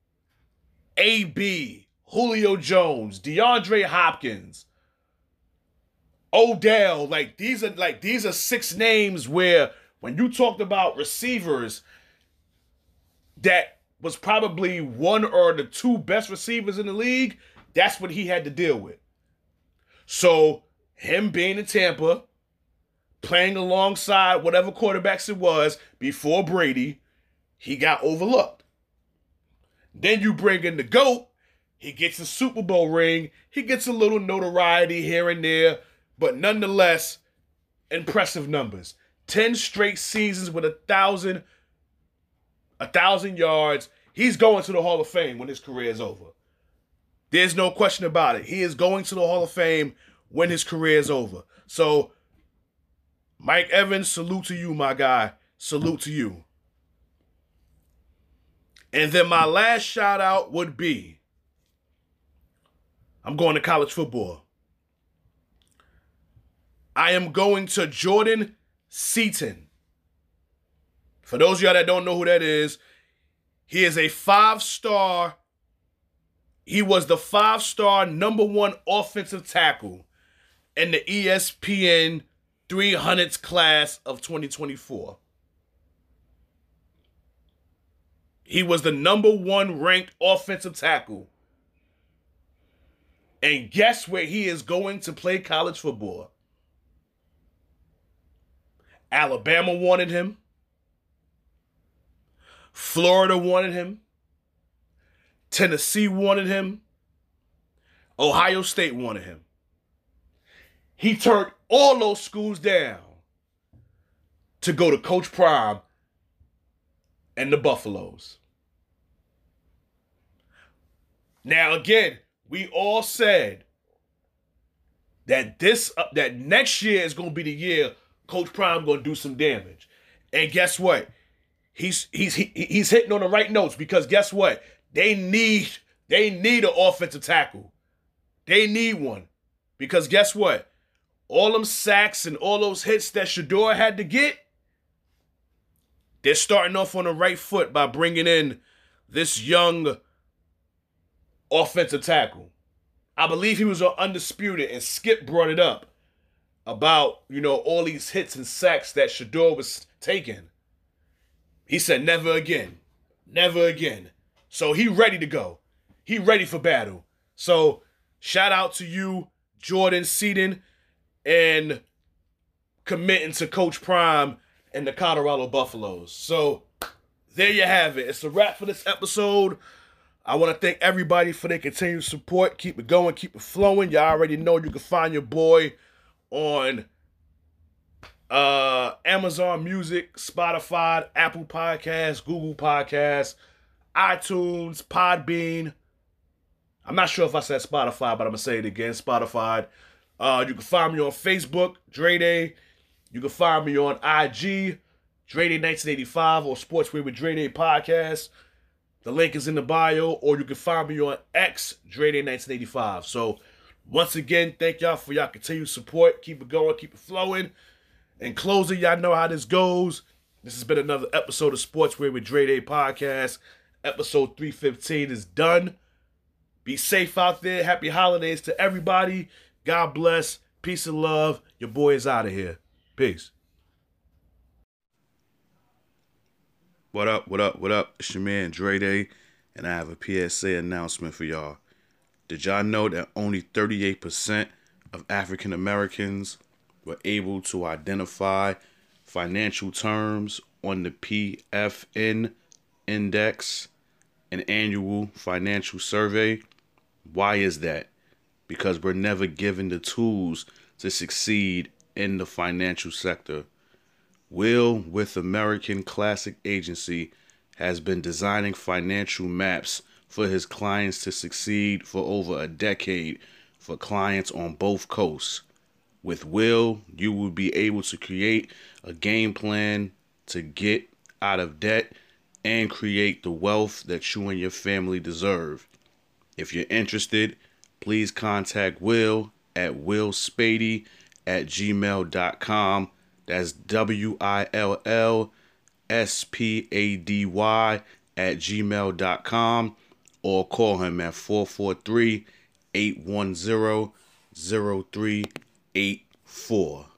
AB, Julio Jones, DeAndre Hopkins, Odell. These are 6 names where when you talked about receivers that was probably one or the two best receivers in the league, that's what he had to deal with. So him being in Tampa, playing alongside whatever quarterbacks it was before Brady, he got overlooked. Then you bring in the GOAT, he gets a Super Bowl ring, he gets a little notoriety here and there, but nonetheless, impressive numbers. 10 straight seasons with 1,000 yards. He's going to the Hall of Fame when his career is over. There's no question about it. He is going to the Hall of Fame when his career is over. So, Mike Evans, salute to you, my guy. Salute to you. And then my last shout out would be, I'm going to college football. I am going to Jordan Seaton. For those of y'all that don't know who that is, he is a 5-star. He was the 5-star #1 offensive tackle in the ESPN 300s class of 2024. He was the #1 ranked offensive tackle. And guess where he is going to play college football? Alabama wanted him. Florida wanted him. Tennessee wanted him. Ohio State wanted him. He turned all those schools down to go to Coach Prime and the Buffaloes. Now, again, we all said that that next year is going to be the year Coach Prime going to do some damage. And guess what? He's hitting on the right notes, because guess what? They need an offensive tackle. They need one. Because guess what? All them sacks and all those hits that Shedeur had to get, they're starting off on the right foot by bringing in this young offensive tackle. I believe he was on Undisputed, and Skip brought it up about, all these hits and sacks that Shedeur was taking. He said, never again. Never again. So he ready to go. He ready for battle. So shout out to you, Jordan Seaton, and committing to Coach Prime and the Colorado Buffaloes. So there you have it. It's a wrap for this episode. I want to thank everybody for their continued support. Keep it going. Keep it flowing. Y'all already know you can find your boy on Amazon Music, Spotify, Apple Podcasts, Google Podcasts, iTunes, Podbean. I'm not sure if I said Spotify, but I'm going to say it again, Spotify. You can find me on Facebook, Dre Day. You can find me on IG, Dre Day 1985, or Sportswear with Dre Day Podcast. The link is in the bio, or you can find me on X, Dre Day 1985. So, once again, thank y'all for y'all continued support. Keep it going, keep it flowing. In closing, y'all know how this goes. This has been another episode of Sportswear with Dre Day Podcast. Episode 315 is done. Be safe out there. Happy holidays to everybody. God bless. Peace and love. Your boy is out of here. Peace. What up, what up, what up? It's your man Dre Day, and I have a PSA announcement for y'all. Did y'all know that only 38% of African Americans were able to identify financial terms on the PFN Index, an annual financial survey? Why is that? Because we're never given the tools to succeed in the financial sector. Will with American Classic Agency has been designing financial maps for his clients to succeed for over a decade for clients on both coasts. With Will, you will be able to create a game plan to get out of debt and create the wealth that you and your family deserve. If you're interested, please contact Will at willspady@gmail.com. That's WILLSPADY@gmail.com, or call him at 443-810-0384.